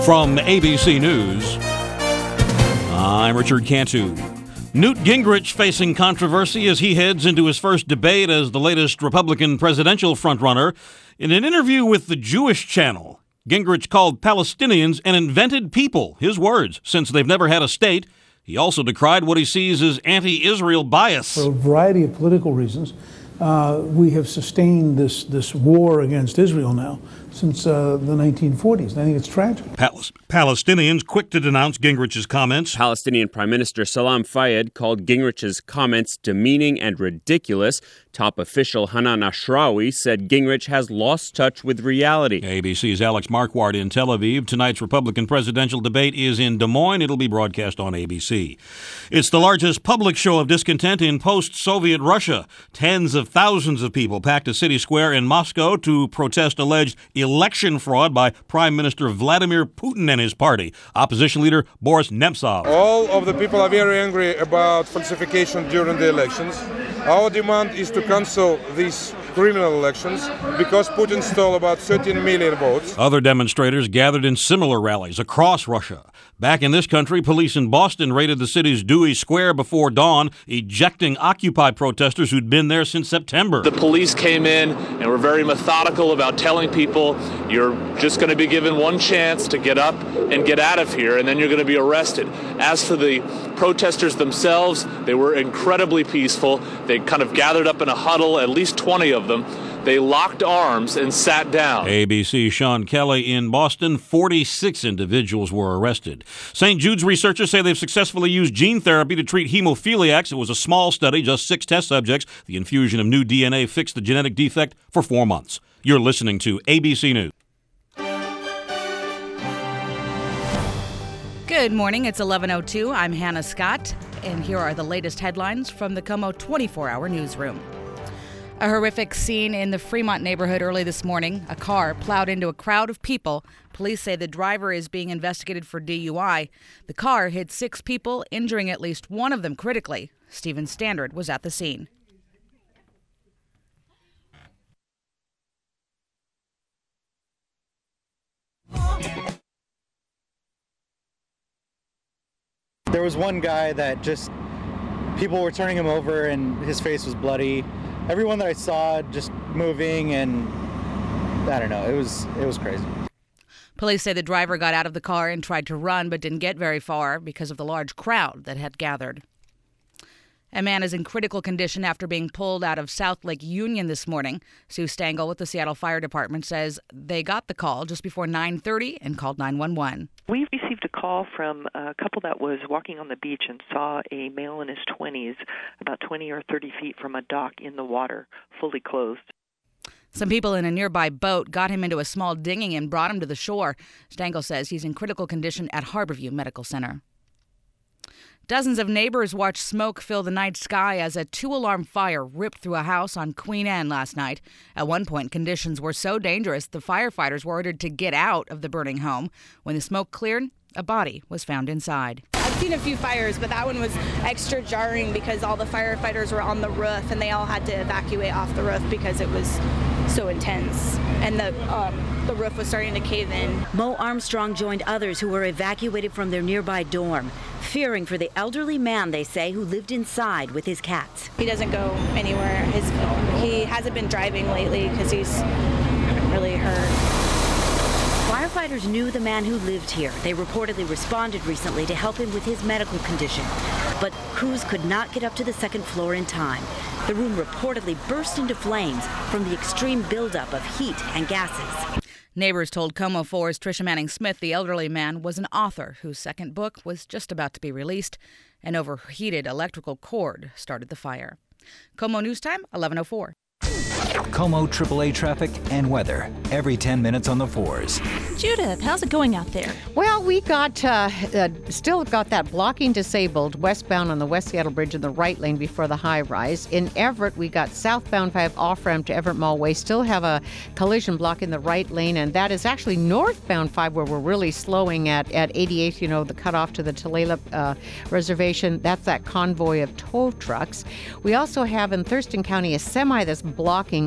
From ABC News, I'm Richard Cantu. Newt Gingrich facing controversy as he heads into his first debate as the latest Republican presidential frontrunner. In an interview with the Jewish Channel, Gingrich called Palestinians an invented people, his words, since they've never had a state. He also decried what he sees as anti-Israel bias. For a variety of political reasons, we have sustained this war against Israel now since the 1940s. And I think it's tragic. Palestinians quick to denounce Gingrich's comments. Palestinian Prime Minister Salam Fayyad called Gingrich's comments demeaning and ridiculous. Top official Hanan Ashrawi said Gingrich has lost touch with reality. ABC's Alex Marquardt in Tel Aviv. Tonight's Republican presidential debate is in Des Moines. It'll be broadcast on ABC. It's the largest public show of discontent in post-Soviet Russia. Tens of thousands of people packed a city square in Moscow to protest alleged election fraud by Prime Minister Vladimir Putin and his party. Opposition leader Boris Nemtsov. All of the people are very angry about falsification during the elections. Our demand is to cancel these criminal elections because Putin stole about 13 million votes. Other demonstrators gathered in similar rallies across Russia. Back in this country, police in Boston raided the city's Dewey Square before dawn, ejecting Occupy protesters who'd been there since September. The police came in and were very methodical about telling people, you're just going to be given one chance to get up and get out of here, and then you're going to be arrested. As for the protesters themselves, they were incredibly peaceful. They kind of gathered up in a huddle, at least 20 of them. They locked arms and sat down. ABC's Sean Kelly in Boston. 46 individuals were arrested. St. Jude's researchers say they've successfully used gene therapy to treat hemophiliacs. It was a small study, just 6 test subjects. The infusion of new DNA fixed the genetic defect for 4 months. You're listening to ABC News. Good morning. It's 11:02. I'm Hannah Scott, and here are the latest headlines from the KOMO 24-hour newsroom. A horrific scene in the Fremont neighborhood early this morning. A car plowed into a crowd of people. Police say the driver is being investigated for DUI. The car hit 6 people, injuring at least one of them critically. Stephen Standard was at the scene. There was one guy that just, people were turning him over and his face was bloody. Everyone that I saw just moving, and I don't know, it was crazy. Police say the driver got out of the car and tried to run but didn't get very far because of the large crowd that had gathered. A man is in critical condition after being pulled out of South Lake Union this morning. Sue Stengel with the Seattle Fire Department says they got the call just before 9:30 and called 911. We received a call from a couple that was walking on the beach and saw a male in his 20s, about 20 or 30 feet from a dock in the water, fully clothed. Some people in a nearby boat got him into a small dinghy and brought him to the shore. Stengel says he's in critical condition at Harborview Medical Center. Dozens of neighbors watched smoke fill the night sky as a 2-alarm fire ripped through a house on Queen Anne last night. At one point, conditions were so dangerous the firefighters were ordered to get out of the burning home. When the smoke cleared, a body was found inside. I've seen a few fires, but that one was extra jarring because all the firefighters were on the roof and they all had to evacuate off the roof because it was so intense. And the roof was starting to cave in. Mo Armstrong joined others who were evacuated from their nearby dorm, fearing for the elderly man, they say, who lived inside with his cats. He doesn't go anywhere. He hasn't been driving lately because he's really hurt. Firefighters knew the man who lived here. They reportedly responded recently to help him with his medical condition. But crews could not get up to the second floor in time. The room reportedly burst into flames from the extreme buildup of heat and gases. Neighbors told KOMO 4's Tricia Manning-Smith the elderly man was an author whose second book was just about to be released. An overheated electrical cord started the fire. KOMO News Time, 11:04. KOMO AAA traffic and weather every 10 minutes on the 4s. Judith, how's it going out there? Well, we got still got that blocking disabled westbound on the West Seattle Bridge in the right lane before the high rise. In Everett, we got southbound 5 off-ramp to Everett Mall Way. Still have a collision block in the right lane, and that is actually northbound 5 where we're really slowing at 88th, you know, the cutoff to the Tulalip reservation. That's that convoy of tow trucks. We also have in Thurston County a semi that's blocking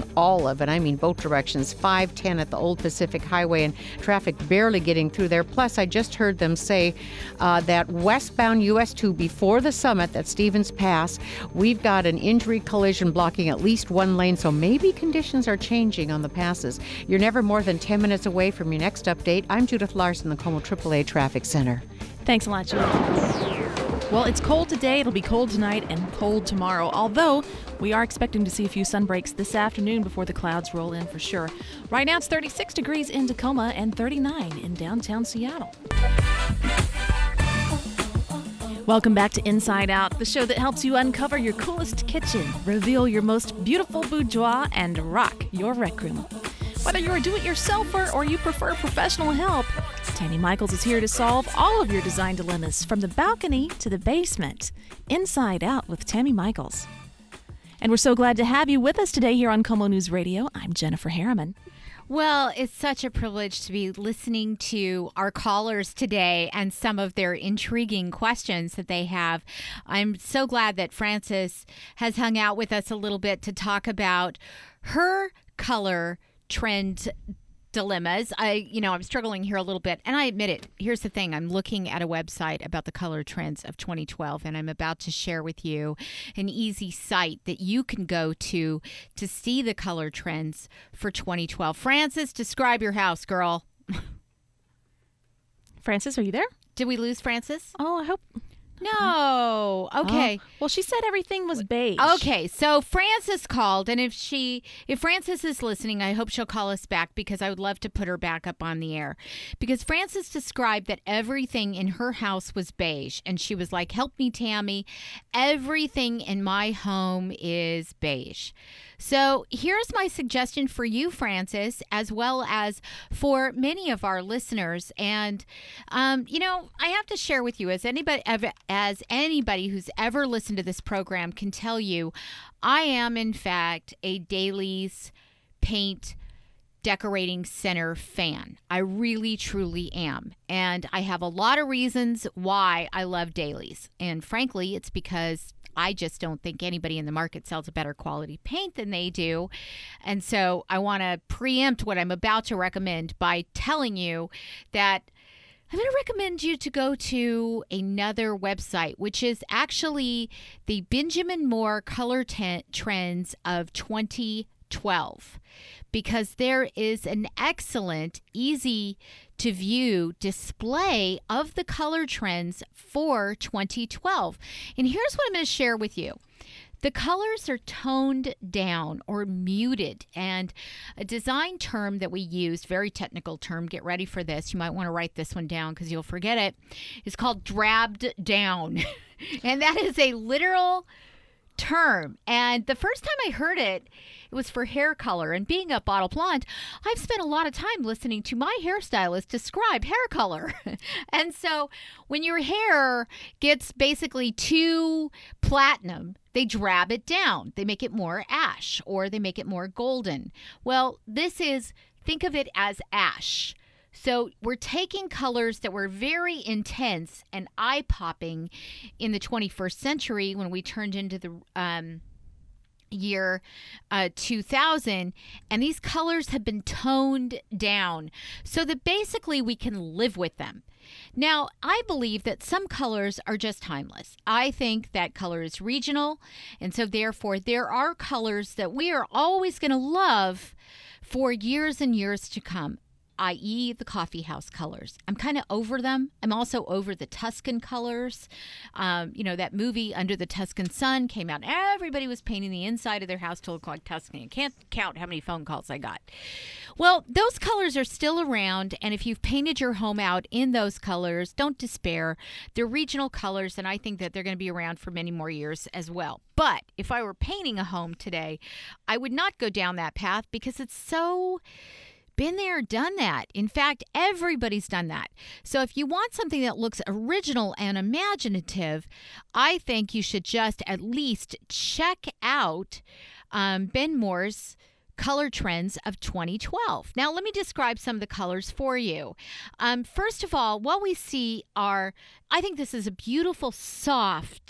all of it. I mean, both directions, 510 at the Old Pacific Highway, and traffic barely getting through there. Plus, I just heard them say that westbound US 2 before the summit, at Stevens Pass, we've got an injury collision blocking at least one lane, so maybe conditions are changing on the passes. You're never more than 10 minutes away from your next update. I'm Judith Larson, the Como AAA Traffic Center. Thanks a lot, Judith. Well, it's cold today, it'll be cold tonight, and cold tomorrow, although we are expecting to see a few sun breaks this afternoon before the clouds roll in for sure. Right now it's 36 degrees in Tacoma and 39 in downtown Seattle. Welcome back to Inside Out, the show that helps you uncover your coolest kitchen, reveal your most beautiful boudoir, and rock your rec room. Whether you're a do-it-yourselfer or you prefer professional help, Tammy Michaels is here to solve all of your design dilemmas, from the balcony to the basement. Inside Out with Tammy Michaels. And we're so glad to have you with us today here on Como News Radio. I'm Jennifer Harriman. Well, it's such a privilege to be listening to our callers today and some of their intriguing questions that they have. I'm so glad that Frances has hung out with us a little bit to talk about her color trend dilemmas. I'm struggling here a little bit, and I admit it. Here's the thing. I'm looking at a website about the color trends of 2012, and I'm about to share with you an easy site that you can go to see the color trends for 2012. Frances, describe your house, girl. Frances, are you there? Did we lose Frances? Oh, I hope... No. Okay. Well, she said everything was beige. Okay. So Frances called, and if Frances is listening, I hope she'll call us back, because I would love to put her back up on the air. Because Frances described that everything in her house was beige, and she was like, "Help me, Tammy. Everything in my home is beige." So here's my suggestion for you, Frances, as well as for many of our listeners. And, I have to share with you, as anybody who's ever listened to this program can tell you, I am, in fact, a Dailies Paint Decorating Center fan. I really, truly am. And I have a lot of reasons why I love Dailies. And frankly, it's because I just don't think anybody in the market sells a better quality paint than they do. And so I want to preempt what I'm about to recommend by telling you that I'm going to recommend you to go to another website, which is actually the Benjamin Moore Color Trends of 2012, because there is an excellent, easy to view display of the color trends for 2012. And here's what I'm going to share with you. The colors are toned down or muted, and a design term that we use, very technical term, get ready for this, you might want to write this one down because you'll forget it, is called drabbed down. And that is a literal term. And the first time I heard it, it was for hair color. And being a bottle blonde, I've spent a lot of time listening to my hairstylist describe hair color. And so when your hair gets basically too platinum, they drab it down. They make it more ash, or they make it more golden. Well, think of it as ash. So we're taking colors that were very intense and eye-popping in the 21st century when we turned into the year 2000, and these colors have been toned down so that basically we can live with them. Now, I believe that some colors are just timeless. I think that color is regional, and so therefore there are colors that we are always going to love for years and years to come, i.e. the coffee house colors. I'm kind of over them. I'm also over the Tuscan colors. That movie Under the Tuscan Sun came out. Everybody was painting the inside of their house to look like Tuscan. I can't count how many phone calls I got. Well, those colors are still around, and if you've painted your home out in those colors, don't despair. They're regional colors, and I think that they're going to be around for many more years as well. But if I were painting a home today, I would not go down that path because it's so... been there, done that. In fact, everybody's done that. So if you want something that looks original and imaginative, I think you should just at least check out Ben Moore's Color Trends of 2012. Now, let me describe some of the colors for you. First of all, what we see are, I think this is a beautiful, soft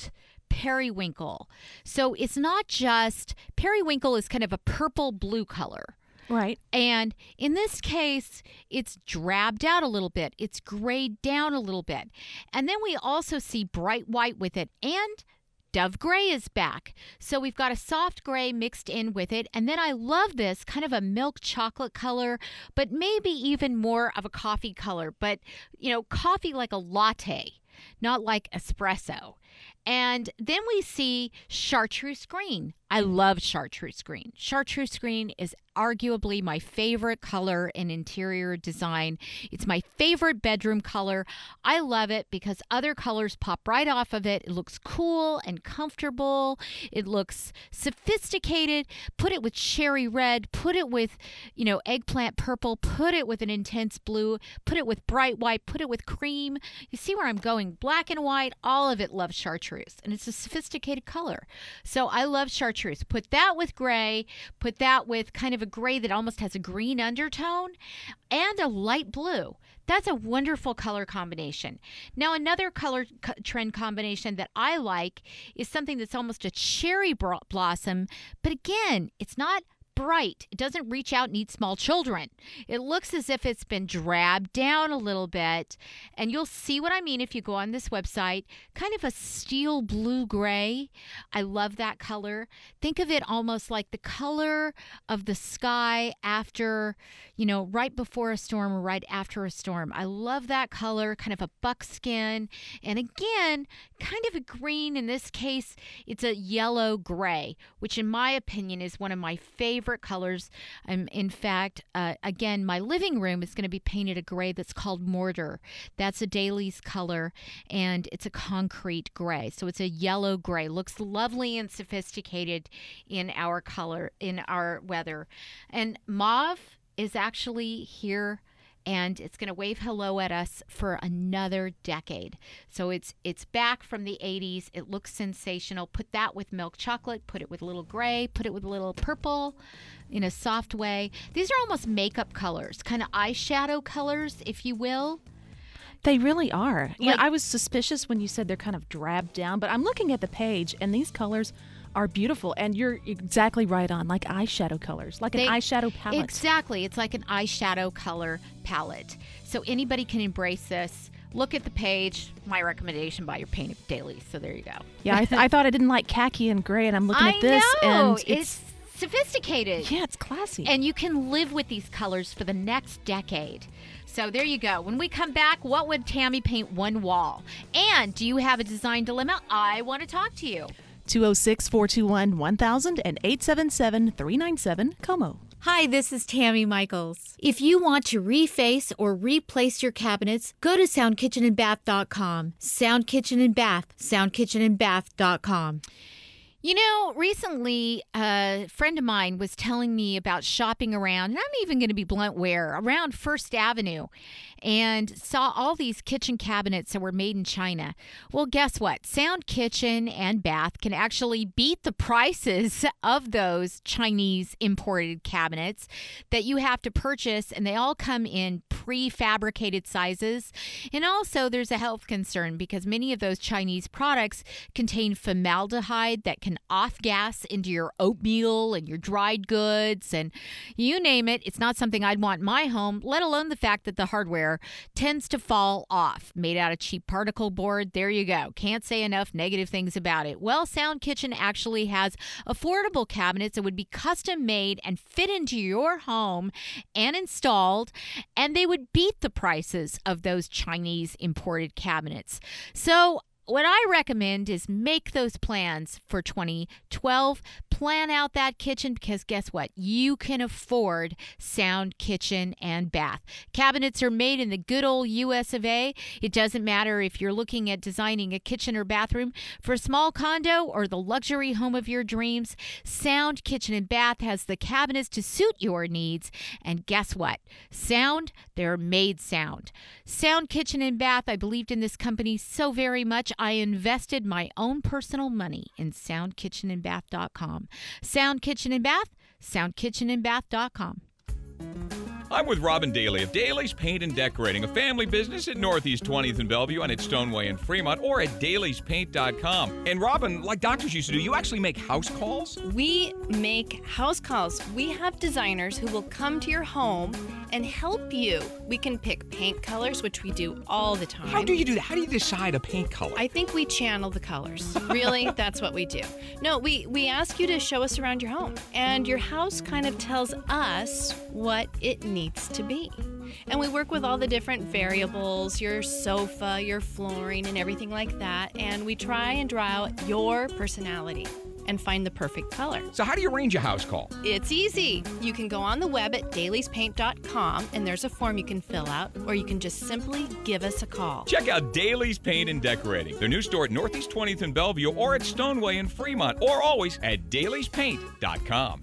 periwinkle. So it's not just, periwinkle is kind of a purple blue color. Right. And in this case, it's drabbed out a little bit. It's grayed down a little bit. And then we also see bright white with it. And Dove Gray is back. So we've got a soft gray mixed in with it. And then I love this kind of a milk chocolate color, but maybe even more of a coffee color. But, coffee like a latte, not like espresso. And then we see chartreuse green. I love chartreuse green. Chartreuse green is arguably my favorite color in interior design. It's my favorite bedroom color. I love it because other colors pop right off of it. It looks cool and comfortable. It looks sophisticated. Put it with cherry red. Put it with, eggplant purple. Put it with an intense blue. Put it with bright white. Put it with cream. You see where I'm going? Black and white, all of it loves chartreuse. And it's a sophisticated color. So I love chartreuse. Put that with gray. Put that with kind of a gray that almost has a green undertone and a light blue. That's a wonderful color combination. Now, another color trend combination that I like is something that's almost a cherry blossom. But again, it's not bright. It doesn't reach out and eat small children. It looks as if it's been drabbed down a little bit. And you'll see what I mean if you go on this website. Kind of a steel blue gray. I love that color. Think of it almost like the color of the sky after, right before a storm or right after a storm. I love that color, kind of a buckskin. And again, kind of a green. In this case, it's a yellow gray, which in my opinion is one of my favorite colors. In fact, again, my living room is going to be painted a gray that's called mortar. That's a Dailies color, and it's a concrete gray. So it's a yellow gray. Looks lovely and sophisticated in our color, in our weather. And mauve is actually here, and it's going to wave hello at us for another decade. So it's back from the 80s. It looks sensational. Put that with milk chocolate. Put it with a little gray. Put it with a little purple in a soft way. These are almost makeup colors, kind of eyeshadow colors, if you will. They really are. I was suspicious when you said they're kind of drabbed down, but I'm looking at the page, and these colors are beautiful, and you're exactly right on, like eyeshadow colors, like an eyeshadow palette. Exactly. It's like an eyeshadow color palette. So anybody can embrace this. Look at the page. My recommendation, buy your paint daily. So there you go. Yeah, I thought I didn't like khaki and gray, and I'm looking at this, and it's sophisticated. Yeah, it's classy. And you can live with these colors for the next decade. So there you go. When we come back, what would Tammy paint one wall? And do you have a design dilemma? I want to talk to you. 206-421-1000 and 877-397-KOMO. Hi, this is Tammy Michaels. If you want to reface or replace your cabinets, go to soundkitchenandbath.com. Sound Kitchen and Bath, soundkitchenandbath.com. Recently, a friend of mine was telling me about shopping around, and I'm even going to be blunt where, around First Avenue, and saw all these kitchen cabinets that were made in China. Well, guess what? Sound Kitchen and Bath can actually beat the prices of those Chinese imported cabinets that you have to purchase, and they all come in prefabricated sizes. And also, there's a health concern because many of those Chinese products contain formaldehyde that can off-gas into your oatmeal and your dried goods and you name it. It's not something I'd want in my home, let alone the fact that the hardware tends to fall off. Made out of cheap particle board. There you go. Can't say enough negative things about it. Well, Sound Kitchen actually has affordable cabinets that would be custom made and fit into your home and installed, and they would beat the prices of those Chinese imported cabinets. So what I recommend is make those plans for 2012. Plan out that kitchen because guess what? You can afford Sound Kitchen and Bath. Cabinets are made in the good old US of A. It doesn't matter if you're looking at designing a kitchen or bathroom for a small condo or the luxury home of your dreams. Sound Kitchen and Bath has the cabinets to suit your needs. And guess what? Sound, they're made sound. Sound Kitchen and Bath, I believed in this company so very much. I invested my own personal money in soundkitchenandbath.com. Sound Kitchen and Bath, soundkitchenandbath.com. I'm with Robin Daly of Daly's Paint and Decorating, a family business at Northeast 20th and Bellevue and at Stoneway and Fremont, or at dailyspaint.com. And Robin, like doctors used to do, you actually make house calls? We make house calls. We have designers who will come to your home and help you. We can pick paint colors, which we do all the time. How do you do that? How do you decide a paint color? I think we channel the colors. Really, that's what we do. No, we ask you to show us around your home, and your house kind of tells us what it needs to be. And we work with all the different variables, your sofa, your flooring, and everything like that, and we try and draw out your personality and find the perfect color. So how do you arrange a house call? It's easy. You can go on the web at dailyspaint.com, and there's a form you can fill out, or you can just simply give us a call. Check out Daly's Paint and Decorating, their new store at Northeast 20th and Bellevue, or at Stoneway and Fremont, or always at dailyspaint.com.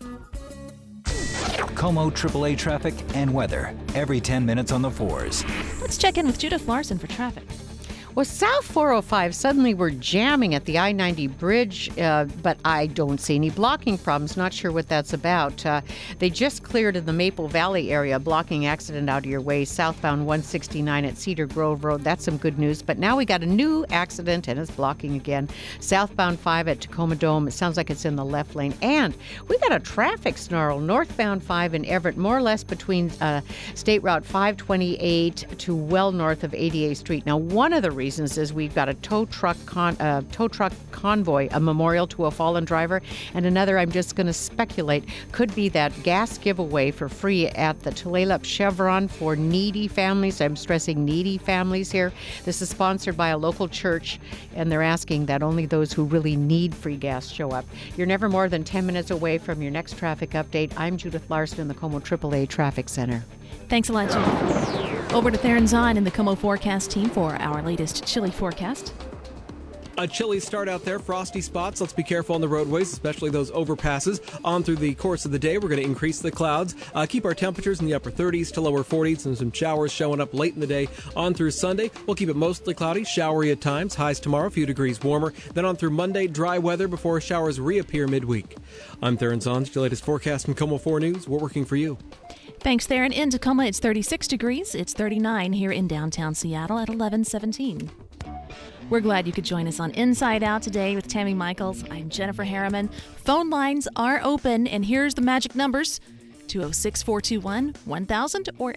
Como AAA traffic and weather every 10 minutes on the 4s. Let's check in with Judith Larson for traffic. Well, South 405, suddenly we're jamming at the I-90 bridge, but I don't see any blocking problems. Not sure what that's about. They just cleared in the Maple Valley area, blocking accident out of your way, southbound 169 at Cedar Grove Road. That's some good news. But now we got a new accident, and it's blocking again. Southbound 5 at Tacoma Dome. It sounds like it's in the left lane. And we got a traffic snarl, northbound 5 in Everett, more or less between State Route 528 to well north of 88th Street. Now, one of the reasons is we've got a tow truck convoy, a memorial to a fallen driver, and another, I'm just going to speculate, could be that gas giveaway for free at the Tulalip Chevron for needy families. I'm stressing needy families here. This is sponsored by a local church, and they're asking that only those who really need free gas show up. You're never more than 10 minutes away from your next traffic update. I'm Judith Larson in the Como AAA Traffic Center. Thanks a lot, Judith. Over to Theron Zahn and the Como forecast team for our latest chilly forecast. A chilly start out there, frosty spots. Let's be careful on the roadways, especially those overpasses. On through the course of the day, we're going to increase the clouds, keep our temperatures in the upper 30s to lower 40s, and some showers showing up late in the day. On through Sunday, we'll keep it mostly cloudy, showery at times. Highs tomorrow, a few degrees warmer. Then on through Monday, dry weather before showers reappear midweek. I'm Theron Zahn, your latest forecast from Como 4 News. We're working for you. Thanks, Theron. In Tacoma, it's 36 degrees. It's 39 here in downtown Seattle at 11:17. We're glad you could join us on Inside Out today with Tammy Michaels. I'm Jennifer Harriman. Phone lines are open, and here's the magic numbers: 206-421-1000 or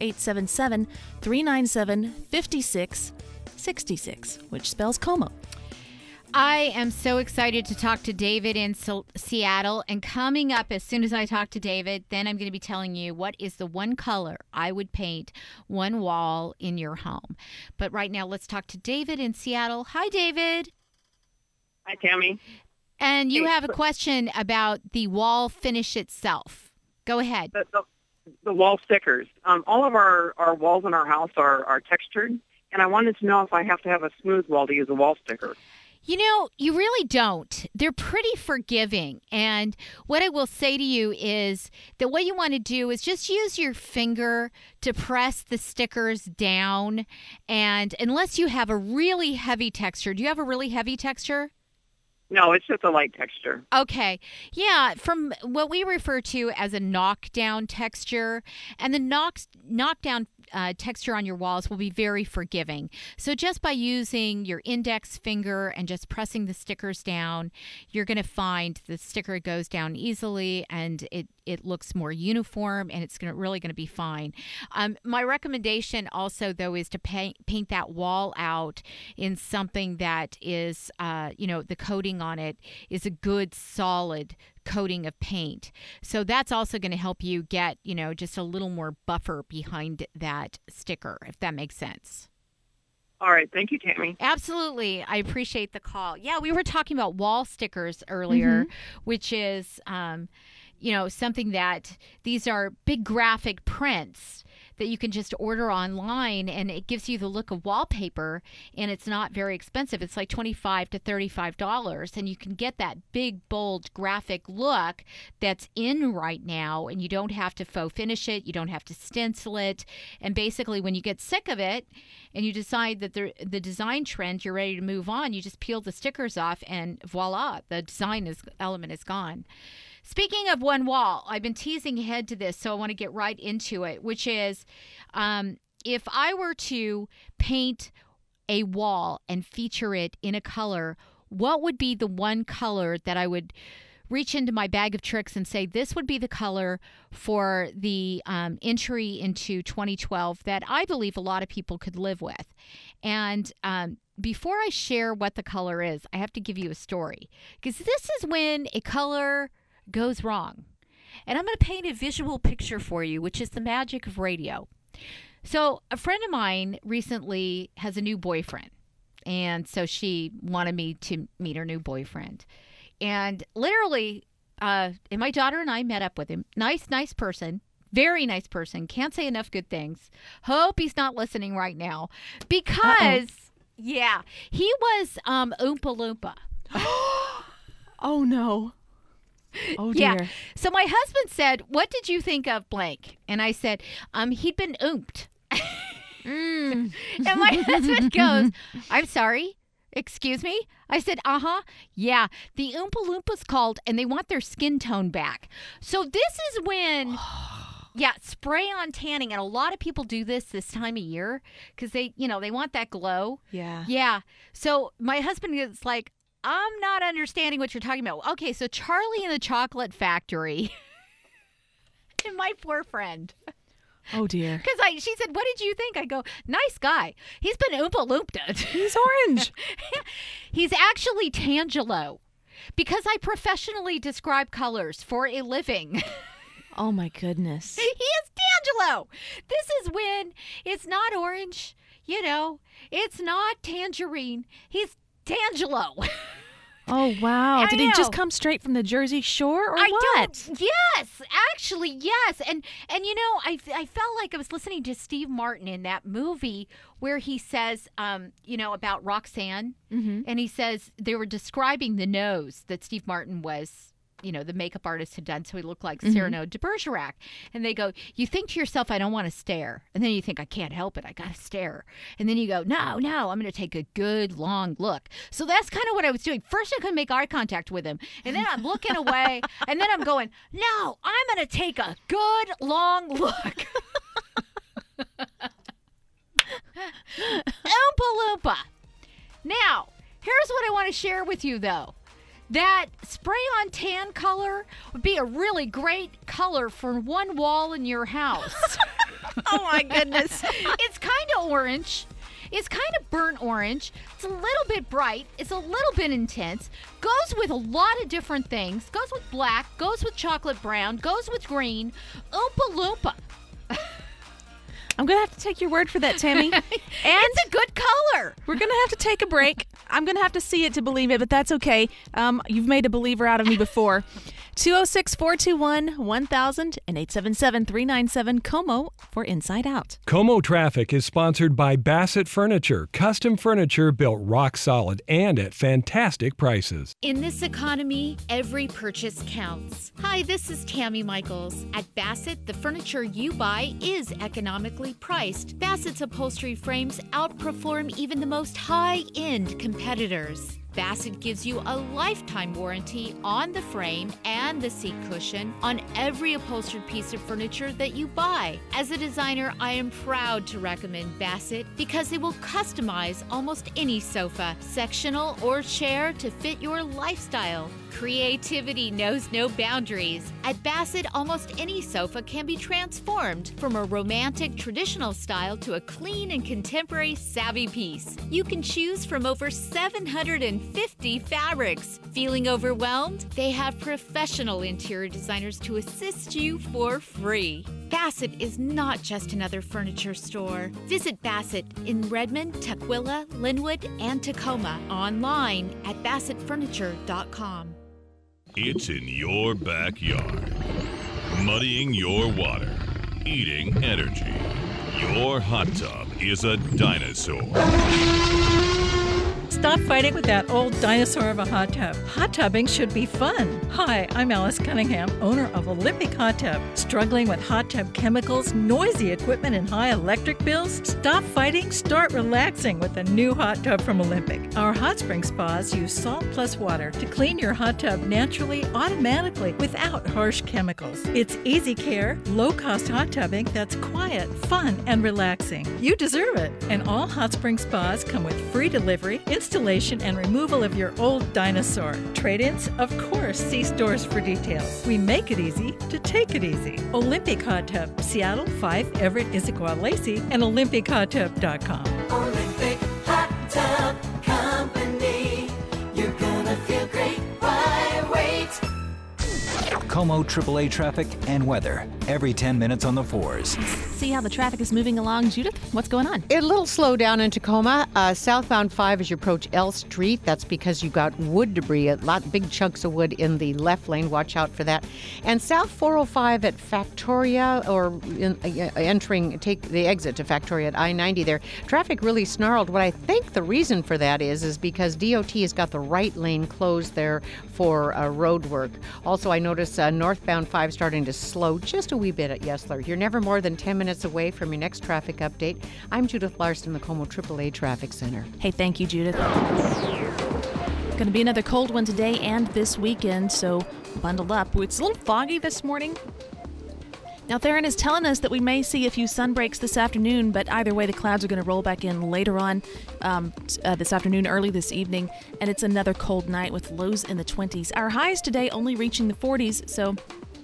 877-397-5666, which spells Como. I am so excited to talk to David in Seattle. And coming up, as soon as I talk to David, then I'm going to be telling you what is the one color I would paint one wall in your home. But right now, let's talk to David in Seattle. Hi, David. Hi, Tammy. And you have a question about the wall finish itself. Go ahead. The wall stickers. All of our walls in our house are textured, and I wanted to know if I have to have a smooth wall to use a wall sticker. You know, you really don't. They're pretty forgiving. And what I will say to you is that what you want to do is just use your finger to press the stickers down. And unless you have a really heavy texture, do you have a really heavy texture? No, it's just a light texture. Okay. Yeah, from what we refer to as a knockdown texture. And the knockdown texture on your walls will be very forgiving. So just by using your index finger and just pressing the stickers down, you're going to find the sticker goes down easily and it looks more uniform, and it's really going to be fine. My recommendation also, though, is to paint that wall out in something that is, the coating on it is a good, solid coating of paint. So that's also going to help you get, just a little more buffer behind that sticker, if that makes sense. All right. Thank you, Tammy. Absolutely. I appreciate the call. Yeah, we were talking about wall stickers earlier, which is, something that these are big graphic prints that you can just order online, and it gives you the look of wallpaper, and it's not very expensive. It's like $25 to $35, and you can get that big, bold graphic look that's in right now, and you don't have to faux finish it. You don't have to stencil it. And basically, when you get sick of it and you decide that the design trend, you're ready to move on, you just peel the stickers off, and voila, the design element is gone. Speaking of one wall, I've been teasing ahead to this, so I want to get right into it, which is if I were to paint a wall and feature it in a color, what would be the one color that I would reach into my bag of tricks and say this would be the color for the entry into 2012 that I believe a lot of people could live with? And before I share what the color is, I have to give you a story, because this is when a color goes wrong. And I'm going to paint a visual picture for you, which is the magic of radio. So a friend of mine recently has a new boyfriend, and so she wanted me to meet her new boyfriend. And literally, and my daughter and I met up with him. Nice person. Very nice person. Can't say enough good things. Hope he's not listening right now. Because, yeah, he was Oompa Loompa. Oh, no. Oh, dear. Yeah. So my husband said, what did you think of blank? And I said, he'd been oomped. And my husband goes, I'm sorry. Excuse me? I said, yeah, the Oompa Loompas called and they want their skin tone back. So this is when, spray on tanning. And a lot of people do this time of year because they want that glow. Yeah. Yeah. So my husband is like, I'm not understanding what you're talking about. Okay, so Charlie and the Chocolate Factory and my poor friend. Oh, dear. Because she said, what did you think? I go, nice guy. He's been Oompa Looped. He's orange. He's actually Tangelo, because I professionally describe colors for a living. Oh, my goodness. He is Tangelo. This is when it's not orange, it's not tangerine. He's Tangelo. Oh, wow. Did he just come straight from the Jersey Shore or what? Yes, actually, yes. And I felt like I was listening to Steve Martin in that movie where he says, about Roxanne. Mm-hmm. And he says they were describing the nose that Steve Martin was, the makeup artist had done, so he looked like Cyrano de Bergerac. And they go, you think to yourself, I don't want to stare. And then you think, I can't help it. I got to stare. And then you go, no, I'm going to take a good, long look. So that's kind of what I was doing. First, I couldn't make eye contact with him. And then I'm looking away. And then I'm going, no, I'm going to take a good, long look. Oompa Loompa. Now, here's what I want to share with you, though. That spray-on tan color would be a really great color for one wall in your house. Oh, my goodness. It's kind of orange. It's kind of burnt orange. It's a little bit bright. It's a little bit intense. Goes with a lot of different things. Goes with black. Goes with chocolate brown. Goes with green. Oompa Loompa. I'm going to have to take your word for that, Tammy. And it's a good color. We're going to have to take a break. I'm going to have to see it to believe it, but that's okay. You've made a believer out of me before. 206-421-1000 and 877-397-COMO for Inside Out. Como Traffic is sponsored by Bassett Furniture. Custom furniture built rock solid and at fantastic prices. In this economy, every purchase counts. Hi, this is Tammy Michaels. At Bassett, the furniture you buy is economically priced. Bassett's upholstery frames outperform even the most high-end competitors. Bassett gives you a lifetime warranty on the frame and the seat cushion on every upholstered piece of furniture that you buy. As a designer, I am proud to recommend Bassett because they will customize almost any sofa, sectional, or chair to fit your lifestyle. Creativity knows no boundaries. At Bassett, almost any sofa can be transformed from a romantic traditional style to a clean and contemporary savvy piece. You can choose from over 750 fabrics. Feeling overwhelmed? They have professional interior designers to assist you for free. Bassett is not just another furniture store. Visit Bassett in Redmond, Tukwila, Linwood, and Tacoma online at BassettFurniture.com. It's in your backyard, muddying your water, eating energy. Your hot tub is a dinosaur. Stop fighting with that old dinosaur of a hot tub. Hot tubbing should be fun. Hi, I'm Alice Cunningham, owner of Olympic Hot Tub. Struggling with hot tub chemicals, noisy equipment, and high electric bills? Stop fighting, start relaxing with a new hot tub from Olympic. Our hot spring spas use salt plus water to clean your hot tub naturally, automatically, without harsh chemicals. It's easy care, low-cost hot tubbing that's quiet, fun, and relaxing. You deserve it. And all hot spring spas come with free delivery, installation, and removal of your old dinosaur. Trade-ins? Of course, see stores for details. We make it easy to take it easy. Olympic Hot Tub, Seattle, 5 Everett, Issaquah, Lacey, and OlympicHotTub.com. Olympic Hot Tub Company. You're gonna feel great. Why wait? Como AAA traffic and weather every 10 minutes on the 4s. See how the traffic is moving along, Judith? What's going on? A little slow down in Tacoma. Southbound 5 as you approach L Street. That's because you got wood debris, big chunks of wood in the left lane. Watch out for that. And South 405 at Factoria, or take the exit to Factoria at I-90 there. Traffic really snarled. What I think the reason for that is because DOT has got the right lane closed there for road work. Also, I noticed northbound 5 starting to slow just a wee bit at Yesler. You're never more than 10 minutes away from your next traffic update. I'm Judith Larson, the Como AAA Traffic Center. Hey, thank you, Judith. Going to be another cold one today and this weekend, so bundle up. It's a little foggy this morning. Now, Theron is telling us that we may see a few sun breaks this afternoon, but either way, the clouds are going to roll back in later on this afternoon, early this evening, and it's another cold night with lows in the 20s. Our highs today only reaching the 40s, so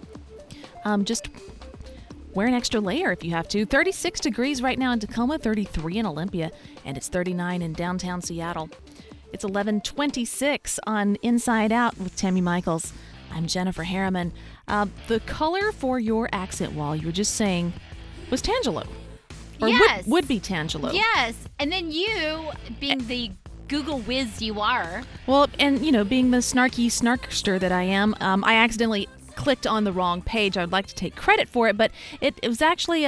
just wear an extra layer if you have to. 36 degrees right now in Tacoma, 33 in Olympia, and it's 39 in downtown Seattle. It's 11:26 on Inside Out with Tammy Michaels. I'm Jennifer Harriman. The color for your accent wall, you were just saying, was Tangelo. Or yes. would be Tangelo. Yes. And then you, being the Google whiz you are. Well, and, being the snarky snarkster that I am, I accidentally clicked on the wrong page. I would like to take credit for it, but it was actually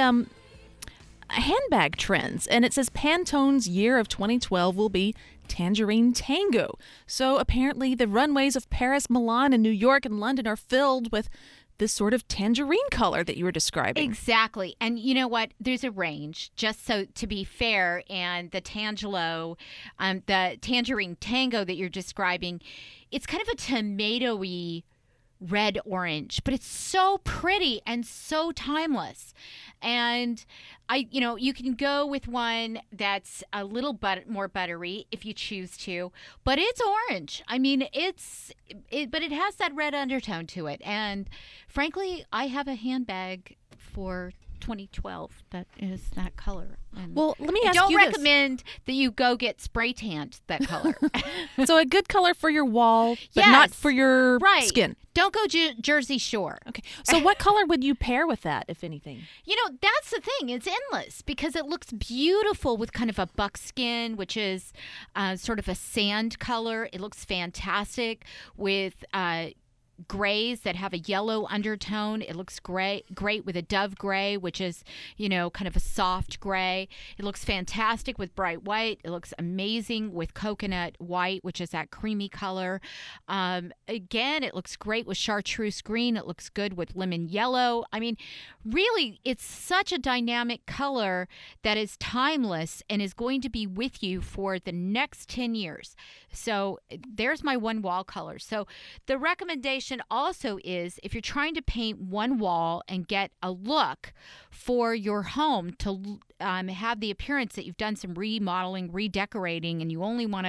handbag trends. And it says Pantone's year of 2012 will be Tangerine Tango. So apparently the runways of Paris, Milan, and New York and London are filled with this sort of tangerine color that you were describing. Exactly. And you know what? There's a range, just so to be fair. And the Tangelo, the Tangerine Tango that you're describing, it's kind of a tomatoey red-orange, but it's so pretty and so timeless. And you can go with one that's a little more buttery if you choose to, but it's orange. I mean, but it has that red undertone to it. And frankly, I have a handbag for 2012 that is that color. And well, let me ask you. I don't recommend that you go get spray tanned that color. So a good color for your wall, but yes, not for your right. skin. Don't go Jersey Shore. Okay. So what color would you pair with that, if anything? That's the thing. It's endless because it looks beautiful with kind of a buckskin, which is sort of a sand color. It looks fantastic with grays that have a yellow undertone. It looks great with a dove gray, which is, kind of a soft gray. It looks fantastic with bright white. It looks amazing with coconut white, which is that creamy color. Again, it looks great with chartreuse green. It looks good with lemon yellow. I mean, really, it's such a dynamic color that is timeless and is going to be with you for the next 10 years. So there's my one wall color. So the recommendation also is if you're trying to paint one wall and get a look for your home to have the appearance that you've done some remodeling, redecorating, and you only want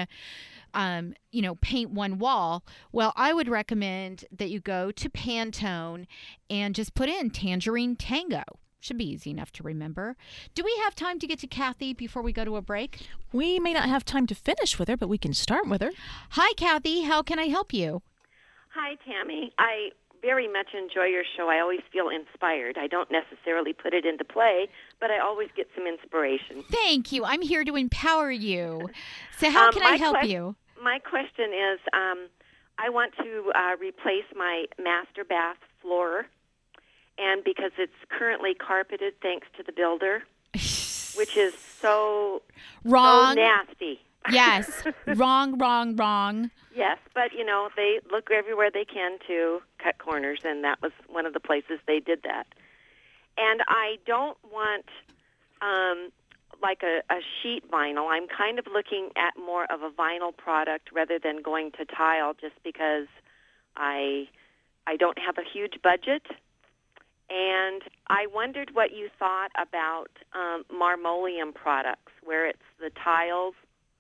to paint one wall, well, I would recommend that you go to Pantone and just put in Tangerine Tango. Should be easy enough to remember. Do we have time to get to Kathy before we go to a break? We may not have time to finish with her, but we can start with her. Hi, Kathy. How can I help you? Hi, Tammy. I very much enjoy your show. I always feel inspired. I don't necessarily put it into play, but I always get some inspiration. Thank you. I'm here to empower you. So how can I help you? My question is, I want to replace my master bath floor, and because it's currently carpeted thanks to the builder, which is so wrong, so nasty. Yes. Wrong. Yes, but, they look everywhere they can to cut corners, and that was one of the places they did that. And I don't want like a sheet vinyl. I'm kind of looking at more of a vinyl product rather than going to tile, just because I don't have a huge budget. And I wondered what you thought about Marmoleum products, where it's the tiles.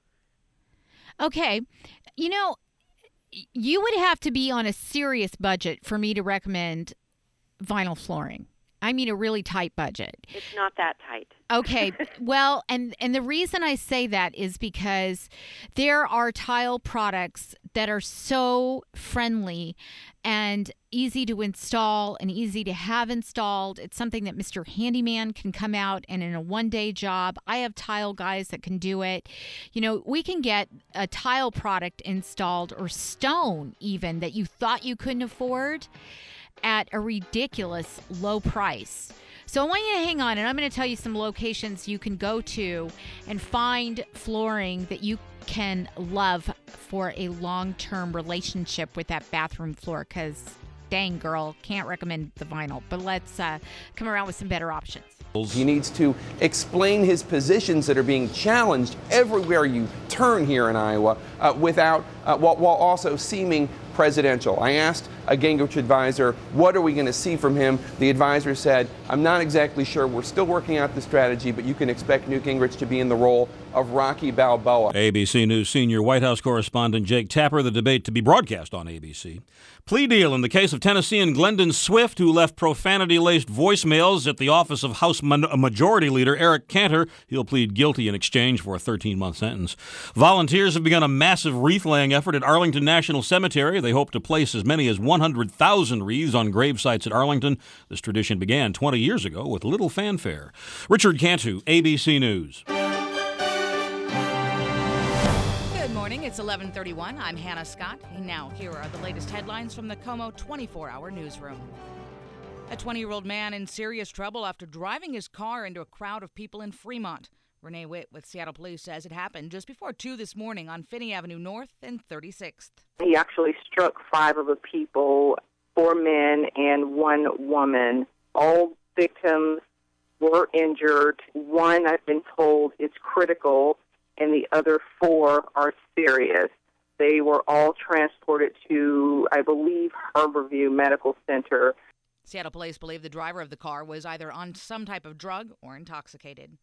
Okay. You would have to be on a serious budget for me to recommend vinyl flooring. I mean a really tight budget. It's not that tight. Okay. Well, and the reason I say that is because there are tile products that are so friendly and easy to install and easy to have installed. It's something that Mr. Handyman can come out and in a one-day job. I have tile guys that can do it. We can get a tile product installed, or stone even, that you thought you couldn't afford at a ridiculous low price. So I want you to hang on, and I'm going to tell you some locations you can go to and find flooring that you can love for a long-term relationship with that bathroom floor, because dang, girl, can't recommend the vinyl. But let's come around with some better options. He needs to explain his positions that are being challenged everywhere you turn here in Iowa, while also seeming presidential. I asked a Gingrich advisor, what are we going to see from him? The advisor said, I'm not exactly sure. We're still working out the strategy, but you can expect Newt Gingrich to be in the role of Rocky Balboa. ABC News senior White House correspondent Jake Tapper, the debate to be broadcast on ABC. Plea deal in the case of Tennessean Glendon Swift, who left profanity-laced voicemails at the office of House Majority Leader Eric Cantor. He'll plead guilty in exchange for a 13-month sentence. Volunteers have begun a massive wreath-laying effort at Arlington National Cemetery. They hope to place as many as 100,000 wreaths on grave sites at Arlington. This tradition began 20 years ago with little fanfare. Richard Cantu, ABC News. It's 11:31. I'm Hannah Scott. And now, here are the latest headlines from the KOMO 24-hour newsroom. A 20-year-old man in serious trouble after driving his car into a crowd of people in Fremont. Renee Witt with Seattle Police says it happened just before 2 this morning on Finney Avenue North and 36th. He actually struck 5 of the people, 4 men and 1 woman. All victims were injured. 1, I've been told, is critical, and the other 4 are serious. They were all transported to, I believe, Harborview Medical Center. Seattle Police believe the driver of the car was either on some type of drug or intoxicated.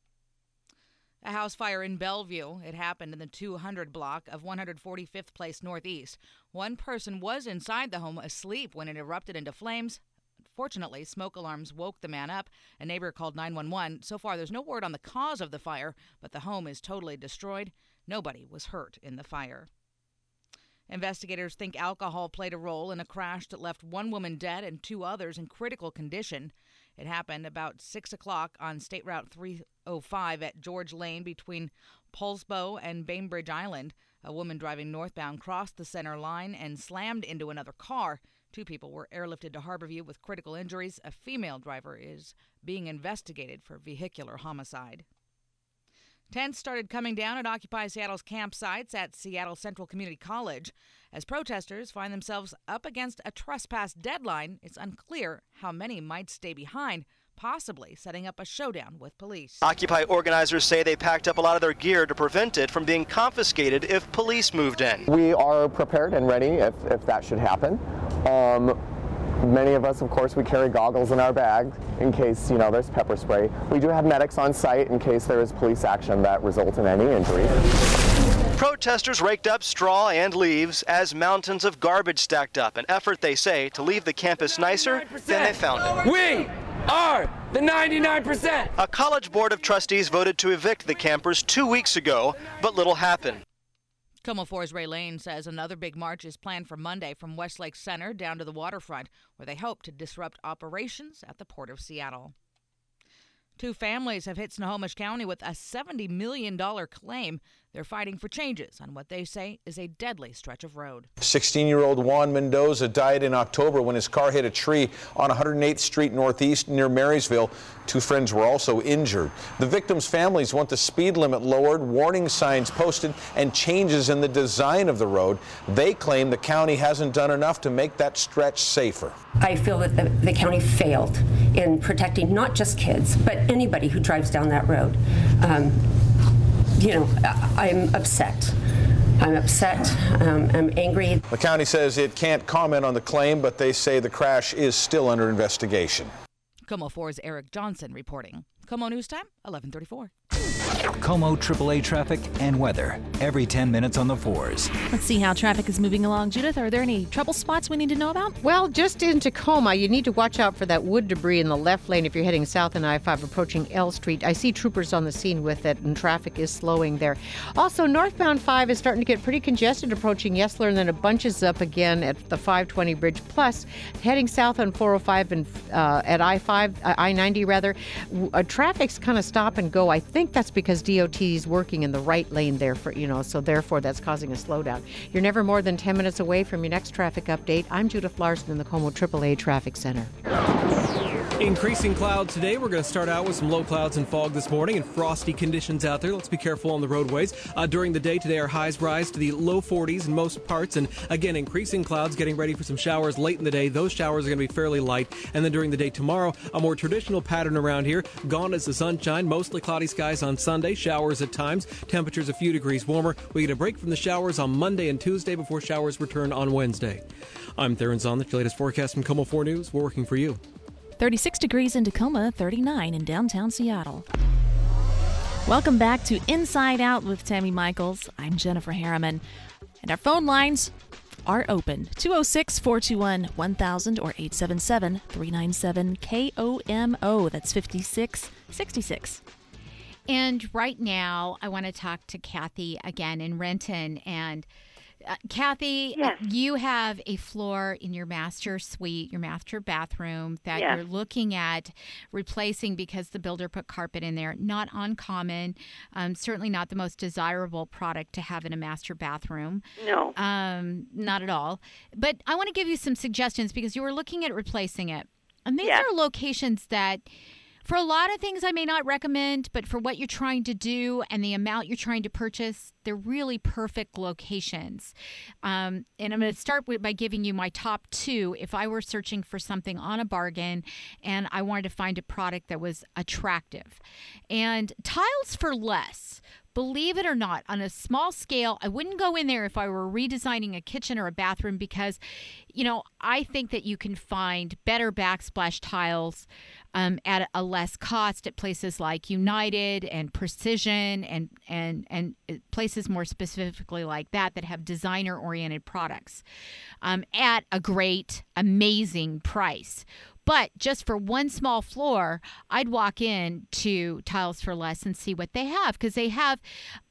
A house fire in Bellevue. It happened in the 200 block of 145th Place Northeast. One person was inside the home asleep when it erupted into flames. Fortunately, smoke alarms woke the man up. A neighbor called 911. So far, there's no word on the cause of the fire, but the home is totally destroyed. Nobody was hurt in the fire. Investigators think alcohol played a role in a crash that left 1 woman dead and 2 others in critical condition. It happened about 6 o'clock on State Route 305 at George Lane between Poulsbo and Bainbridge Island. A woman driving northbound crossed the center line and slammed into another car. 2 people were airlifted to Harborview with critical injuries. A female driver is being investigated for vehicular homicide. Tents started coming down at Occupy Seattle's campsites at Seattle Central Community College. As protesters find themselves up against a trespass deadline, it's unclear how many might stay behind, possibly setting up a showdown with police. Occupy organizers say they packed up a lot of their gear to prevent it from being confiscated if police moved in. We are prepared and ready if that should happen. Many of us, of course, we carry goggles in our bag in case, there's pepper spray. We do have medics on site in case there is police action that results in any injury. Protesters raked up straw and leaves as mountains of garbage stacked up, an effort, they say, to leave the campus nicer than they found it. We are the 99%! A college board of trustees voted to evict the campers 2 weeks ago, but little happened. KOMO 4's Ray Lane says another big march is planned for Monday from Westlake Center down to the waterfront, where they hope to disrupt operations at the Port of Seattle. Two families have hit Snohomish County with a $70 million claim. They're fighting for changes on what they say is a deadly stretch of road. 16-year-old Juan Mendoza died in October when his car hit a tree on 108th Street Northeast near Marysville. Two friends were also injured. The victims' families want the speed limit lowered, warning signs posted, and changes in the design of the road. They claim the county hasn't done enough to make that stretch safer. I feel that the county failed in protecting not just kids, but anybody who drives down that road. I'm upset. I'm angry. The county says it can't comment on the claim, but they say the crash is still under investigation. KOMO 4's Eric Johnson reporting. KOMO News Time, 11:34. KOMO AAA traffic and weather every 10 minutes on the 4s. Let's see how traffic is moving along. Judith, are there any trouble spots we need to know about? Well, just in Tacoma, you need to watch out for that wood debris in the left lane if you're heading south on I-5 approaching L Street. I see troopers on the scene with it, and traffic is slowing there. Also, northbound 5 is starting to get pretty congested approaching Yesler, and then it bunches up again at the 520 bridge. Plus, heading south on 405 and at I-90 rather, traffic's kind of stop and go. I think that's because DOT is working in the right lane there so therefore that's causing a slowdown. You're never more than 10 minutes away from your next traffic update. I'm Judith Larson in the KOMO AAA Traffic Center. Increasing clouds today. We're going to start out with some low clouds and fog this morning and frosty conditions out there. Let's be careful on the roadways. During the day today, our highs rise to the low 40s in most parts. And again, increasing clouds, getting ready for some showers late in the day. Those showers are going to be fairly light. And then during the day tomorrow, a more traditional pattern around here. Gone is the sunshine. Mostly cloudy skies on Sunday. Showers at times. Temperatures a few degrees warmer. We get a break from the showers on Monday and Tuesday before showers return on Wednesday. I'm Theron Zahn, the latest forecast from KOMO 4 News. We're working for you. 36 degrees in Tacoma, 39 in downtown Seattle. Welcome back to Inside Out with Tammy Michaels. I'm Jennifer Harriman. And our phone lines are open. 206-421-1000 or 877-397-KOMO. That's 5666. And right now, I want to talk to Kathy again in Renton. And Kathy, yes. You have a floor in your master suite, your master bathroom that Yes. you're looking at replacing because the builder put carpet in there. Not uncommon, certainly not the most desirable product to have in a master bathroom. No. Not at all. But I want to give you some suggestions because you were looking at replacing it. And these Yes. are locations that, for a lot of things I may not recommend, but for what you're trying to do and the amount you're trying to purchase, they're really perfect locations. And I'm going to start by giving you my top 2 if I were searching for something on a bargain and I wanted to find a product that was attractive. And Tiles for Less. Believe it or not, on a small scale, I wouldn't go in there if I were redesigning a kitchen or a bathroom because, I think that you can find better backsplash tiles at a less cost at places like United and Precision and places more specifically like that have designer-oriented products at a great, amazing price. But just for one small floor, I'd walk in to Tiles for Less and see what they have because they have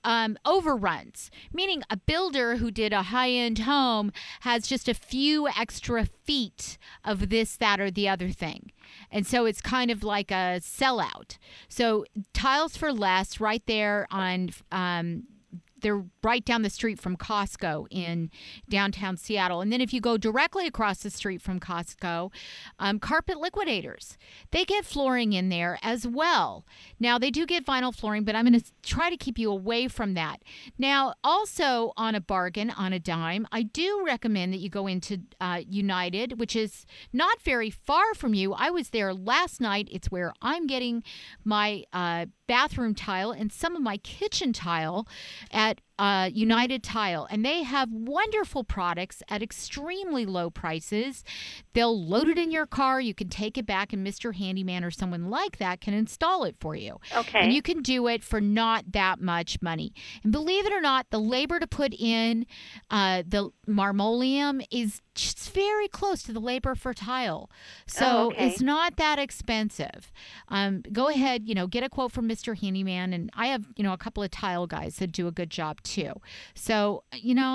overruns, meaning a builder who did a high-end home has just a few extra feet of this, that, or the other thing. And so it's kind of like a sellout. So Tiles for Less right there on they're right down the street from Costco in downtown Seattle. And then if you go directly across the street from Costco, Carpet Liquidators, they get flooring in there as well. Now, they do get vinyl flooring, but I'm going to try to keep you away from that. Now, also on a bargain, on a dime, I do recommend that you go into United, which is not very far from you. I was there last night. It's where I'm getting my bathroom tile and some of my kitchen tile at United Tile, and they have wonderful products at extremely low prices. They'll load it in your car. You can take it back, and Mr. Handyman or someone like that can install it for you. Okay. And you can do it for not that much money. And believe it or not, the labor to put in the marmoleum is just very close to the labor for tile. So it's not that expensive. Go ahead, get a quote from Mr. Handyman, and I have, a couple of tile guys that do a good job too. So,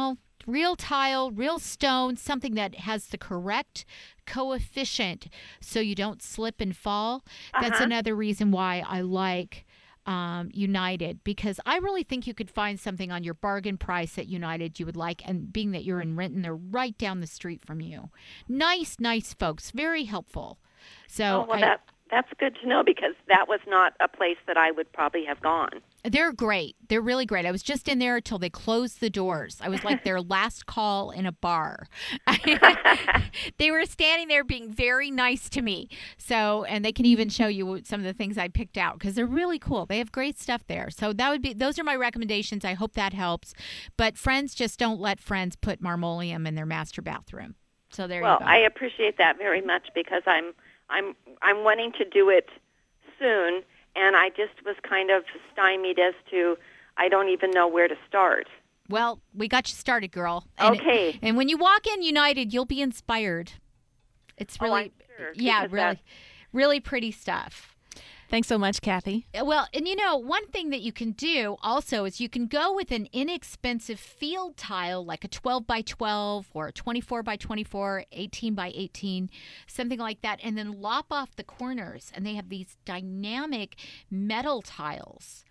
real tile, real stone, something that has the correct coefficient so you don't slip and fall. That's another reason why I like United, because I really think you could find something on your bargain price at United you would like, and being that you're in Renton, they're right down the street from you. Nice folks, very helpful. So that's good to know, because that was not a place that I would probably have gone. They're great. They're really great. I was just in there until they closed the doors. I was like their last call in a bar. They were standing there being very nice to me. So, and they can even show you some of the things I picked out, because they're really cool. They have great stuff there. So those are my recommendations. I hope that helps. But friends, just don't let friends put marmoleum in their master bathroom. So there you go. Well, I appreciate that very much, because I'm wanting to do it soon, and I just was kind of stymied as to I don't even know where to start. Well, we got you started, girl. And okay. And when you walk in United, you'll be inspired. It's really, really pretty stuff. Thanks so much, Kathy. Well, and one thing that you can do also is you can go with an inexpensive field tile, like a 12 by 12 or a 24 by 24, 18 by 18, something like that, and then lop off the corners. And they have these dynamic metal tiles.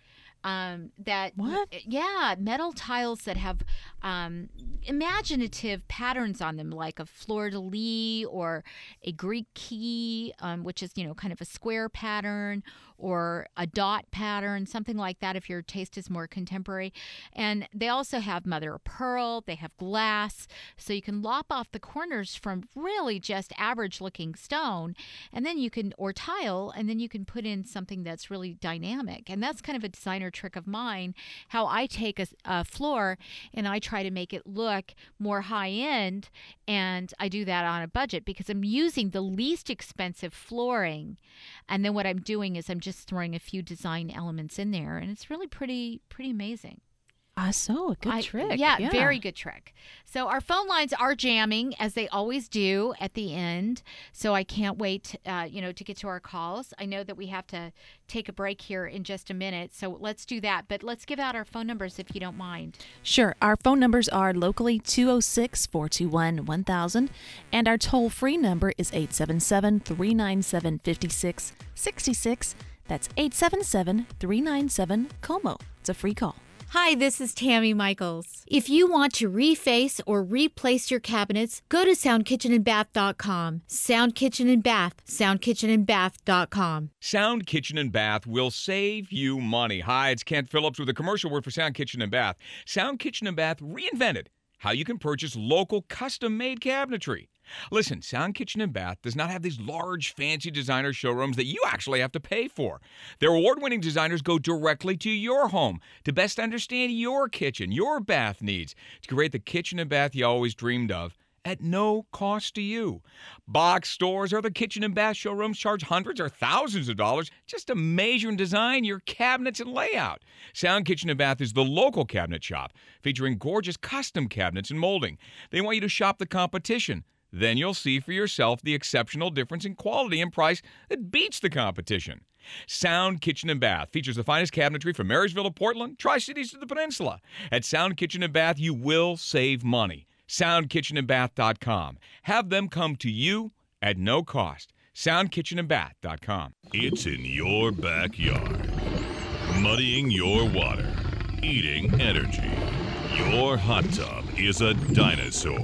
Metal tiles that have imaginative patterns on them, like a fleur-de-lis or a Greek key, which is kind of a square pattern, or a dot pattern, something like that if your taste is more contemporary. And they also have mother of pearl, they have glass, so you can lop off the corners from really just average looking stone, and then or tile, and then you can put in something that's really dynamic. And that's kind of a designer trick of mine, how I take a floor and I try to make it look more high end, and I do that on a budget because I'm using the least expensive flooring, and then what I'm doing is I'm just throwing a few design elements in there, and it's really pretty amazing. So a good trick. Yeah, very good trick. So our phone lines are jamming, as they always do at the end. So I can't wait, to get to our calls. I know that we have to take a break here in just a minute, so let's do that. But let's give out our phone numbers if you don't mind. Sure. Our phone numbers are locally 206-421-1000, and our toll-free number is 877-397-5666. That's 877-397-COMO. It's a free call. Hi, this is Tammy Michaels. If you want to reface or replace your cabinets, go to SoundKitchenandBath.com. Sound Kitchen and Bath, SoundKitchenandBath.com. Sound Kitchen and Bath will save you money. Hi, it's Kent Phillips with a commercial word for Sound Kitchen and Bath. Sound Kitchen and Bath reinvented how you can purchase local custom-made cabinetry. Listen, Sound Kitchen and Bath does not have these large, fancy designer showrooms that you actually have to pay for. Their award-winning designers go directly to your home to best understand your kitchen, your bath needs, to create the kitchen and bath you always dreamed of at no cost to you. Box stores or the kitchen and bath showrooms charge hundreds or thousands of dollars just to measure and design your cabinets and layout. Sound Kitchen and Bath is the local cabinet shop featuring gorgeous custom cabinets and molding. They want you to shop the competition. Then you'll see for yourself the exceptional difference in quality and price that beats the competition. Sound Kitchen and Bath features the finest cabinetry from Marysville to Portland, Tri-Cities to the Peninsula. At Sound Kitchen and Bath, you will save money. SoundKitchenandBath.com. Have them come to you at no cost. SoundKitchenandBath.com. It's in your backyard. Muddying your water. Eating energy. Your hot tub is a dinosaur.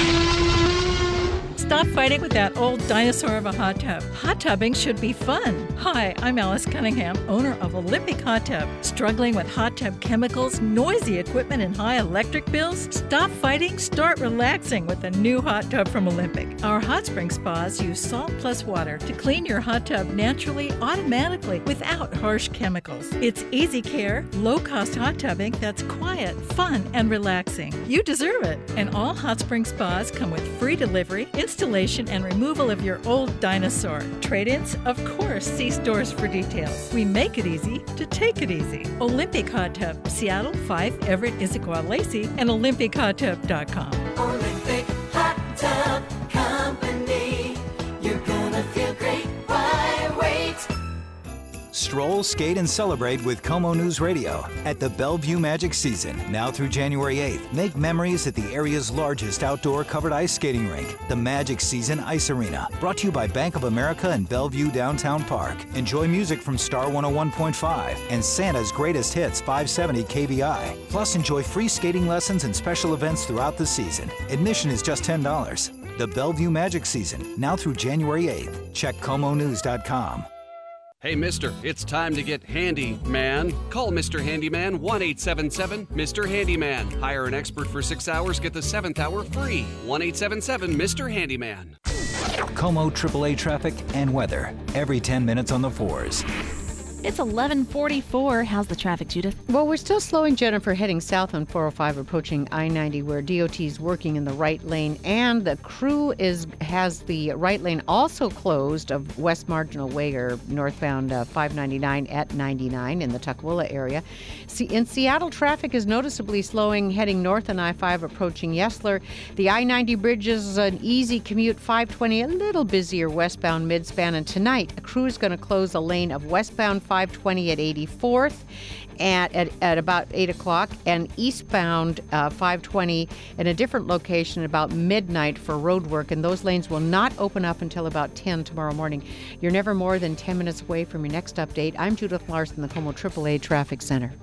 Stop fighting with that old dinosaur of a hot tub. Hot tubbing should be fun. Hi, I'm Alice Cunningham, owner of Olympic Hot Tub. Struggling with hot tub chemicals, noisy equipment, and high electric bills? Stop fighting, start relaxing with a new hot tub from Olympic. Our hot spring spas use salt plus water to clean your hot tub naturally, automatically, without harsh chemicals. It's easy care, low-cost hot tubbing that's quiet, fun, and relaxing. You deserve it. And all hot spring spas come with free delivery, installation, and removal of your old dinosaur. Trade-ins? Of course, see stores for details. We make it easy to take it easy. Olympic Hot Tub, Seattle, 5 Everett, Issaquah, Lacey, and OlympicHotTub.com. Olympic Hot Tub Company. You're gonna feel great. Why wait? Stroll, skate, and celebrate with Como News Radio at the Bellevue Magic Season. Now through January 8th, make memories at the area's largest outdoor covered ice skating rink, the Magic Season Ice Arena. Brought to you by Bank of America and Bellevue Downtown Park. Enjoy music from Star 101.5 and Santa's Greatest Hits 570 KVI. Plus, enjoy free skating lessons and special events throughout the season. Admission is just $10. The Bellevue Magic Season, now through January 8th. Check ComoNews.com. Hey, mister, it's time to get handy, man. Call Mr. Handyman 1-877-Mr. Handyman. Hire an expert for 6 hours, get the 7th hour free. 1-877-Mr. Handyman. Como AAA traffic and weather every 10 minutes on the 4s. It's 11:44. How's the traffic, Judith? Well, we're still slowing, Jennifer, heading south on 405, approaching I-90, where DOT is working in the right lane, and the crew has the right lane also closed of West Marginal Way, or northbound 599 at 99 in the Tukwila area. In Seattle, traffic is noticeably slowing, heading north on I-5, approaching Yesler. The I-90 bridge is an easy commute, 520, a little busier westbound midspan, and tonight, a crew is going to close a lane of westbound 520 at 84th at about 8 o'clock, and eastbound 520 in a different location about midnight for road work, and those lanes will not open up until about 10 tomorrow morning. You're never more than 10 minutes away from your next update. I'm Judith Larson, the Como AAA Traffic Center.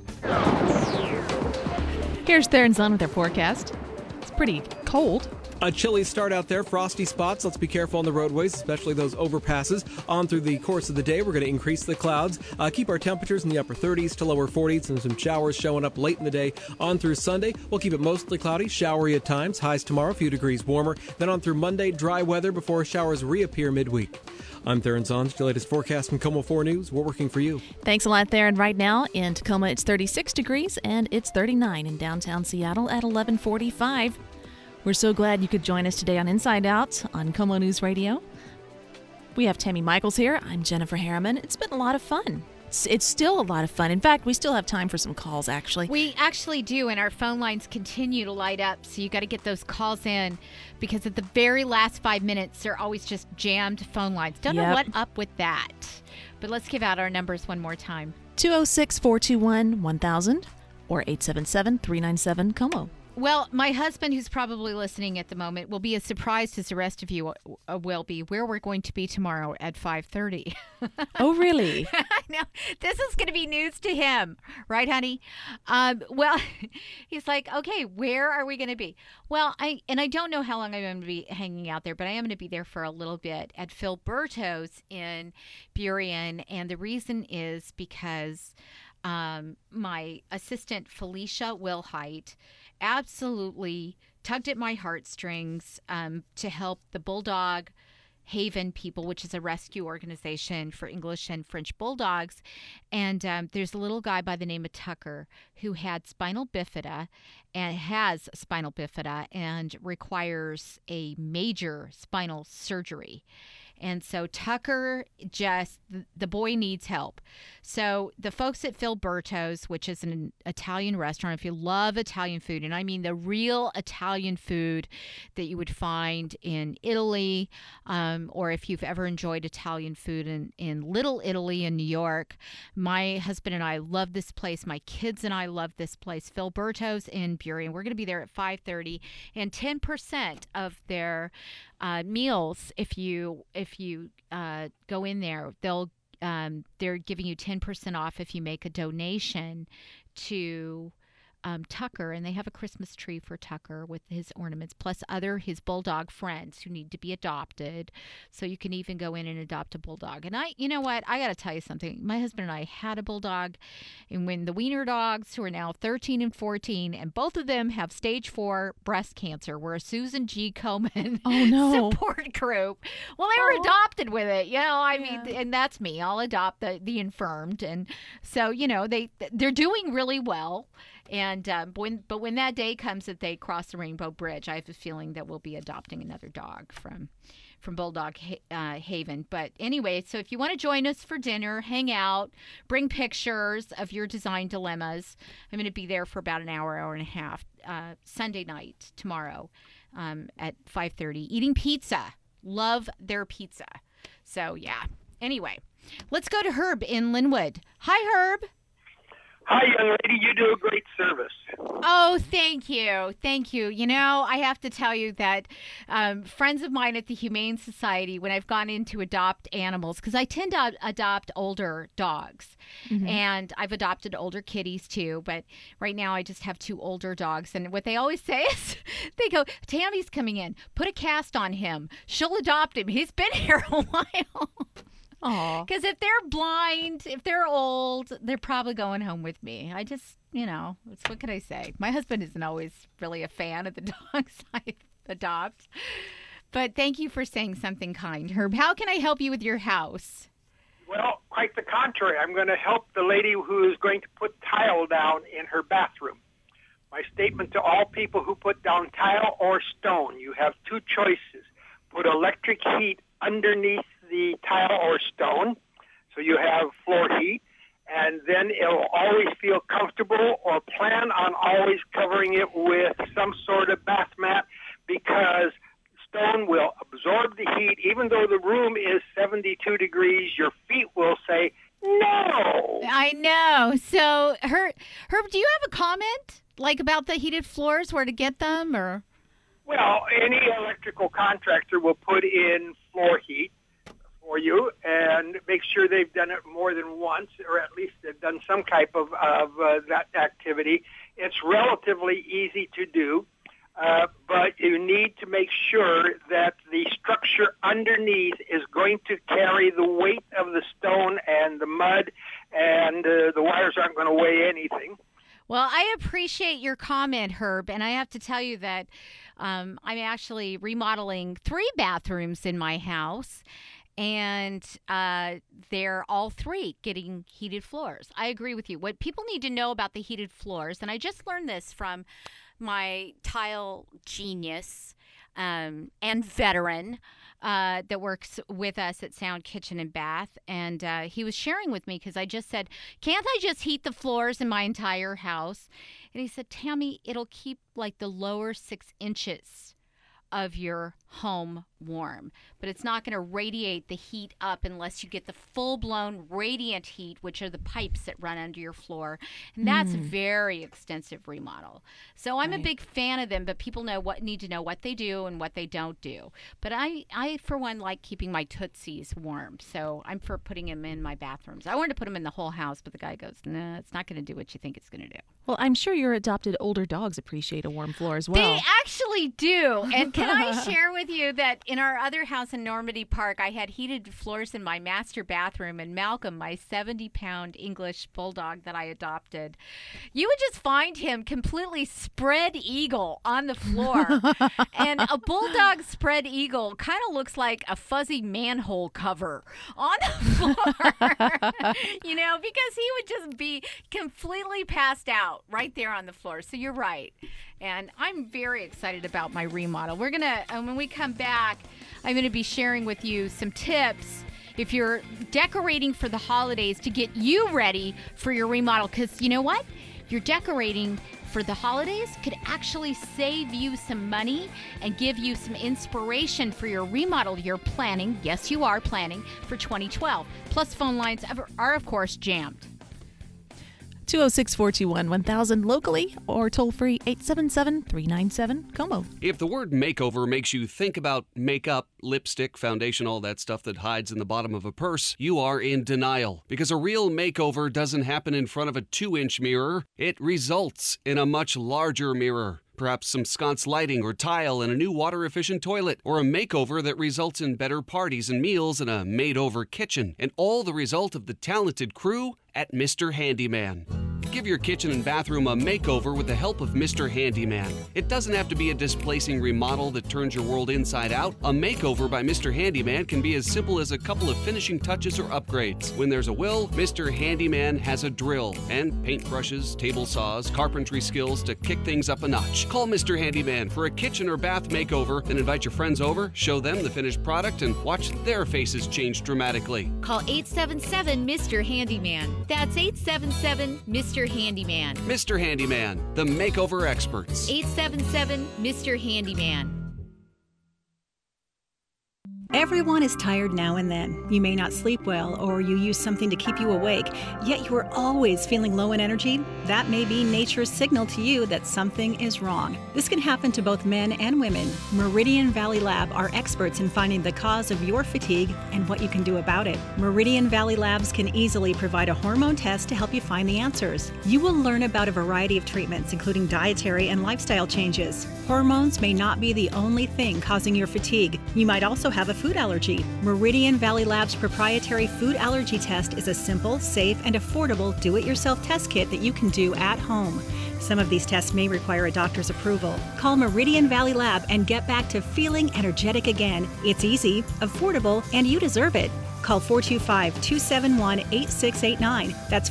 Here's Theron Zahn with their forecast. It's pretty cold. A chilly start out there, frosty spots. Let's be careful on the roadways, especially those overpasses. On through the course of the day, we're going to increase the clouds, keep our temperatures in the upper 30s to lower 40s, and some showers showing up late in the day. On through Sunday, we'll keep it mostly cloudy, showery at times. Highs tomorrow, a few degrees warmer. Then on through Monday, dry weather before showers reappear midweek. I'm Theron Zahn, your latest forecast from Como 4 News. We're working for you. Thanks a lot, Theron. Right now in Tacoma, it's 36 degrees, and it's 39 in downtown Seattle at 11:45. We're so glad you could join us today on Inside Out on Como News Radio. We have Tammy Michaels here. I'm Jennifer Harriman. It's been a lot of fun. It's still a lot of fun. In fact, we still have time for some calls, actually. We actually do, and our phone lines continue to light up, so you got to get those calls in, because at the very last 5 minutes, they're always just jammed phone lines. Don't know what up with that. But let's give out our numbers one more time. 206-421-1000 or 877-397-COMO. Well, my husband, who's probably listening at the moment, will be as surprised as the rest of you will be where we're going to be tomorrow at 5:30. Oh, really? I know. This is going to be news to him. Right, honey? Well, he's like, okay, where are we going to be? Well, I don't know how long I'm going to be hanging out there, but I am going to be there for a little bit at Philberto's in Burien. And the reason is because my assistant, Felicia Wilhite, absolutely tugged at my heartstrings to help the Bulldog Haven people, which is a rescue organization for English and French bulldogs. And there's a little guy by the name of Tucker who had spinal bifida and has spinal bifida and requires a major spinal surgery. And so Tucker, the boy needs help. So the folks at Philberto's, which is an Italian restaurant, if you love Italian food, and I mean the real Italian food that you would find in Italy, or if you've ever enjoyed Italian food in Little Italy in New York, my husband and I love this place. My kids and I love this place, Philberto's in Burien. We're going to be there at 5:30, and 10% of their meals, if you go in there, they're giving you 10% off if you make a donation to Tucker, and they have a Christmas tree for Tucker with his ornaments, plus his bulldog friends who need to be adopted. So you can even go in and adopt a bulldog. And you know what? I got to tell you something. My husband and I had a bulldog, and when the wiener dogs, who are now 13 and 14, and both of them have stage 4 breast cancer, we're a Susan G. Komen support group. Well, they were adopted with it, I mean, and that's me. I'll adopt the infirmed. And so, they're doing really well. And when that day comes that they cross the Rainbow Bridge, I have a feeling that we'll be adopting another dog from Bulldog Haven. But anyway, so if you want to join us for dinner, hang out, bring pictures of your design dilemmas. I'm going to be there for about an hour and a half, Sunday night, tomorrow at 5:30, eating pizza. Love their pizza. So, yeah. Anyway. Let's go to Herb in Linwood. Hi, Herb. Hi, young lady. You do a great service. Oh, thank you. Thank you. You know, I have to tell you that friends of mine at the Humane Society, when I've gone in to adopt animals, because I tend to adopt older dogs, and I've adopted older kitties too, but right now I just have 2 older dogs. And what they always say is, they go, Tammy's coming in. Put a cast on him. She'll adopt him. He's been here a while. Because if they're blind, if they're old, they're probably going home with me. I just, what can I say? My husband isn't always really a fan of the dogs I adopt. But thank you for saying something kind, Herb. How can I help you with your house? Well, quite the contrary. I'm going to help the lady who is going to put tile down in her bathroom. My statement to all people who put down tile or stone, you have 2 choices. Put electric heat underneath the tile or stone, so you have floor heat, and then it'll always feel comfortable, or plan on always covering it with some sort of bath mat, because stone will absorb the heat. Even though the room is 72 degrees, your feet will say, no! I know. So, Herb, do you have a comment, like about the heated floors, where to get them, or? Well, any electrical contractor will put in floor heat for you and make sure they've done it more than once, or at least they've done some type of that activity. It's relatively easy to do, but you need to make sure that the structure underneath is going to carry the weight of the stone and the mud, and the wires aren't going to weigh anything. Well, I appreciate your comment, Herb, and I have to tell you that I'm actually remodeling 3 bathrooms in my house, and they're all 3 getting heated floors. I agree with you. What people need to know about the heated floors, and I just learned this from my tile genius and veteran that works with us at Sound Kitchen and Bath, and he was sharing with me, because I just said, can't I just heat the floors in my entire house? And he said, Tammy, it'll keep like the lower 6 inches of your home warm, but it's not going to radiate the heat up unless you get the full-blown radiant heat, which are the pipes that run under your floor, and that's a very extensive remodel. So I'm a big fan of them, but people need to know what they do and what they don't do. But I for one, like keeping my Tootsies warm, so I'm for putting them in my bathrooms. I wanted to put them in the whole house, but the guy goes, nah, it's not going to do what you think it's going to do. Well, I'm sure your adopted older dogs appreciate a warm floor as well. They actually do. And can I share with you that in our other house in Normandy Park, I had heated floors in my master bathroom, and Malcolm, my 70-pound English bulldog that I adopted, you would just find him completely spread eagle on the floor. And a bulldog spread eagle kind of looks like a fuzzy manhole cover on the floor, because he would just be completely passed out right there on the floor. So you're right. And I'm very excited about my remodel. We're going to, when we come back, I'm going to be sharing with you some tips if you're decorating for the holidays to get you ready for your remodel. Because you know what? Your decorating for the holidays could actually save you some money and give you some inspiration for your remodel you're planning. Yes, you are planning for 2012. Plus, phone lines are of course, jammed. 206-421-1000 locally or toll free 877-397-KOMO. If the word makeover makes you think about makeup, lipstick, foundation, all that stuff that hides in the bottom of a purse, you are in denial. Because a real makeover doesn't happen in front of a 2-inch mirror. It results in a much larger mirror. Perhaps some sconce lighting or tile and a new water-efficient toilet, or a makeover that results in better parties and meals and a made-over kitchen. And all the result of the talented crew at Mr. Handyman. Give your kitchen and bathroom a makeover with the help of Mr. Handyman. It doesn't have to be a displacing remodel that turns your world inside out. A makeover by Mr. Handyman can be as simple as a couple of finishing touches or upgrades. When there's a will, Mr. Handyman has a drill and paintbrushes, table saws, carpentry skills to kick things up a notch. Call Mr. Handyman for a kitchen or bath makeover, then invite your friends over, show them the finished product, and watch their faces change dramatically. Call 877-MR-HANDYMAN. That's 877-MR. Handyman. Mr. Handyman, the makeover experts. 877-MR. Handyman. Everyone is tired now and then. You may not sleep well, or you use something to keep you awake, yet you are always feeling low in energy. That may be nature's signal to you that something is wrong. This can happen to both men and women. Meridian Valley Lab are experts in finding the cause of your fatigue and what you can do about it. Meridian Valley Labs can easily provide a hormone test to help you find the answers. You will learn about a variety of treatments, including dietary and lifestyle changes. Hormones may not be the only thing causing your fatigue. You might also have a food allergy. Meridian Valley Labs' proprietary food allergy test is a simple, safe, and affordable do-it-yourself test kit that you can do at home. Some of these tests may require a doctor's approval. Call Meridian Valley Lab and get back to feeling energetic again. It's easy, affordable, and you deserve it. Call 425-271-8689. That's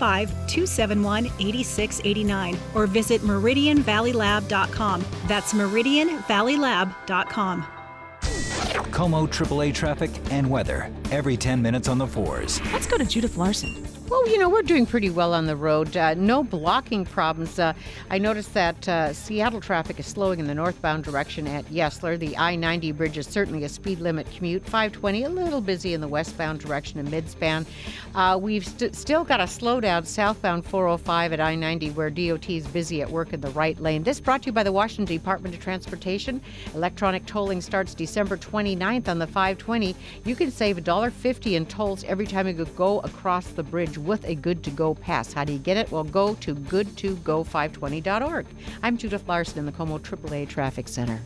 425-271-8689. Or visit meridianvalleylab.com. That's meridianvalleylab.com. Como AAA traffic and weather every 10 minutes on the 4s. Let's go to Judith Larson. Well, we're doing pretty well on the road. No blocking problems. I noticed that Seattle traffic is slowing in the northbound direction at Yesler. The I-90 bridge is certainly a speed limit commute. 520, a little busy in the westbound direction in midspan. We've still got a slowdown southbound 405 at I-90 where DOT is busy at work in the right lane. This brought to you by the Washington Department of Transportation. Electronic tolling starts December 29th on the 520. You can save $1.50 in tolls every time you go across the bridge with a good-to-go pass. How do you get it? Well, go to goodtogo520.org. I'm Judith Larson in the Como AAA Traffic Center.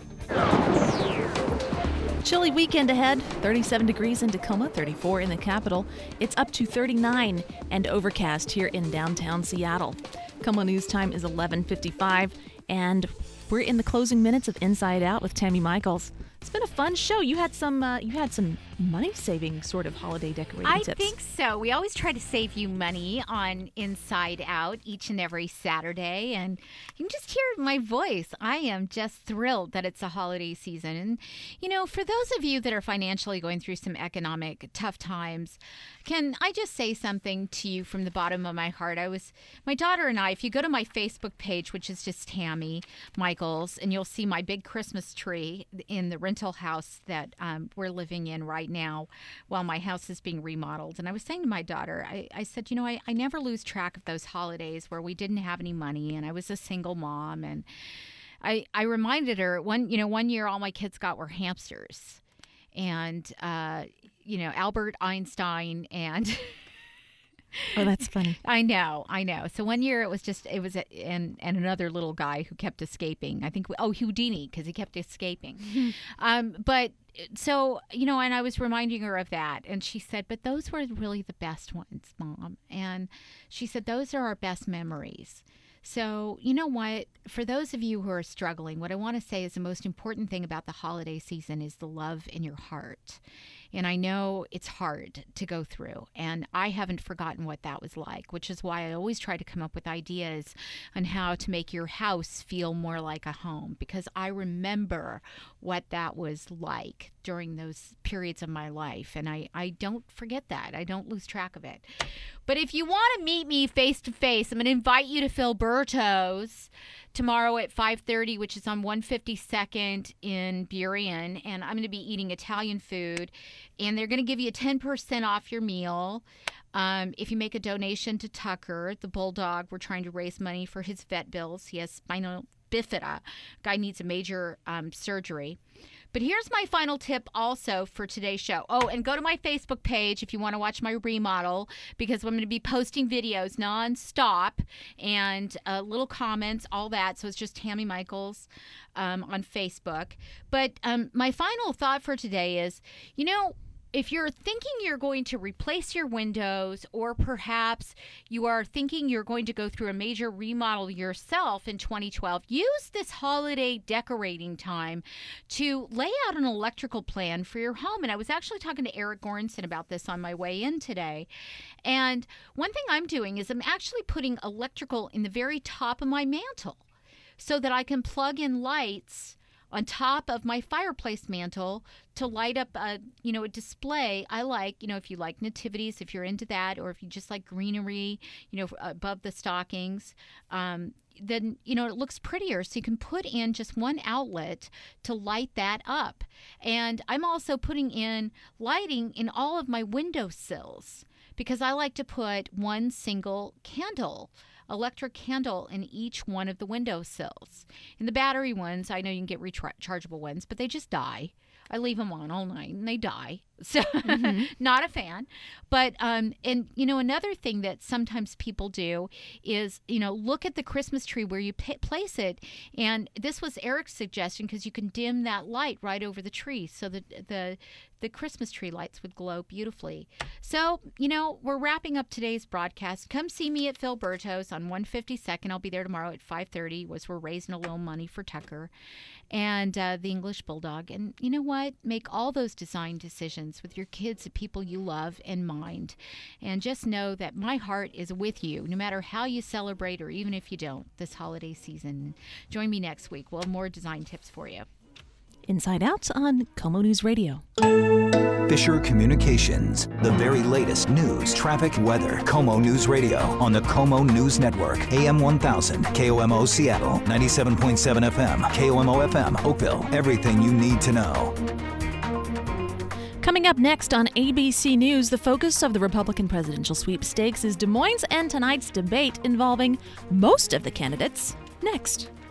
Chilly weekend ahead, 37 degrees in Tacoma, 34 in the capital. It's up to 39 and overcast here in downtown Seattle. Como News time is 11:55, and we're in the closing minutes of Inside Out with Tammy Michaels. It's been a fun show. You had some money-saving sort of holiday decorating tips. I think so. We always try to save you money on Inside Out each and every Saturday, and you can just hear my voice. I am just thrilled that it's a holiday season. And, for those of you that are financially going through some economic tough times, can I just say something to you from the bottom of my heart? My daughter and I, if you go to my Facebook page, which is just Tammy Michaels, and you'll see my big Christmas tree in the rental house that we're living in right now while my house is being remodeled. And I was saying to my daughter, I said, I never lose track of those holidays where we didn't have any money and I was a single mom. And I reminded her one year all my kids got were hamsters and, Albert Einstein and Oh, that's funny. I know. So one year and another little guy who kept escaping. I think, Houdini, because he kept escaping. But so, and I was reminding her of that. And she said, but those were really the best ones, Mom. And she said, those are our best memories. So, you know what? For those of you who are struggling, what I want to say is the most important thing about the holiday season is the love in your heart. And I know it's hard to go through, and I haven't forgotten what that was like, which is why I always try to come up with ideas on how to make your house feel more like a home, because I remember what that was like during those periods of my life, and I don't forget that. I don't lose track of it. But if you want to meet me face to face, I'm going to invite you to Filberto's tomorrow at 5:30, which is on 152nd in Burien, and I'm going to be eating Italian food, and they're going to give you 10% off your meal if you make a donation to Tucker, the bulldog. We're trying to raise money for his vet bills. He has spinal bifida. Guy needs a major surgery. But here's my final tip also for today's show. Oh, and go to my Facebook page if you want to watch my remodel, because I'm going to be posting videos nonstop and little comments, all that. So it's just Tammy Michaels on Facebook. But my final thought for today is, if you're thinking you're going to replace your windows, or perhaps you are thinking you're going to go through a major remodel yourself in 2012, use this holiday decorating time to lay out an electrical plan for your home. And I was actually talking to Eric Goranson about this on my way in today. And one thing I'm doing is I'm actually putting electrical in the very top of my mantle so that I can plug in lights on top of my fireplace mantle to light up a display. I like, if you like nativities, if you're into that, or if you just like greenery, above the stockings, then, it looks prettier. So you can put in just one outlet to light that up. And I'm also putting in lighting in all of my windowsills because I like to put one single electric candle in each one of the windowsills. In the battery ones, I know you can get rechargeable ones, but they just die. I leave them on all night and they die. So not a fan. But, another thing that sometimes people do is, look at the Christmas tree where you place it. And this was Eric's suggestion because you can dim that light right over the tree so that the Christmas tree lights would glow beautifully. So, we're wrapping up today's broadcast. Come see me at Philberto's on 152nd. I'll be there tomorrow at 5:30 as we're raising a little money for Tucker and the English Bulldog. And you know what? Make all those design decisions with your kids, the people you love, in mind. And just know that my heart is with you, no matter how you celebrate or even if you don't this holiday season. Join me next week. We'll have more design tips for you. Inside Out on KOMO News Radio. Fisher Communications, the very latest news, traffic, weather. KOMO News Radio on the KOMO News Network. AM 1000, KOMO Seattle, 97.7 FM, KOMO FM, Oakville. Everything you need to know. Coming up next on ABC News, the focus of the Republican presidential sweepstakes is Des Moines and tonight's debate involving most of the candidates. Next.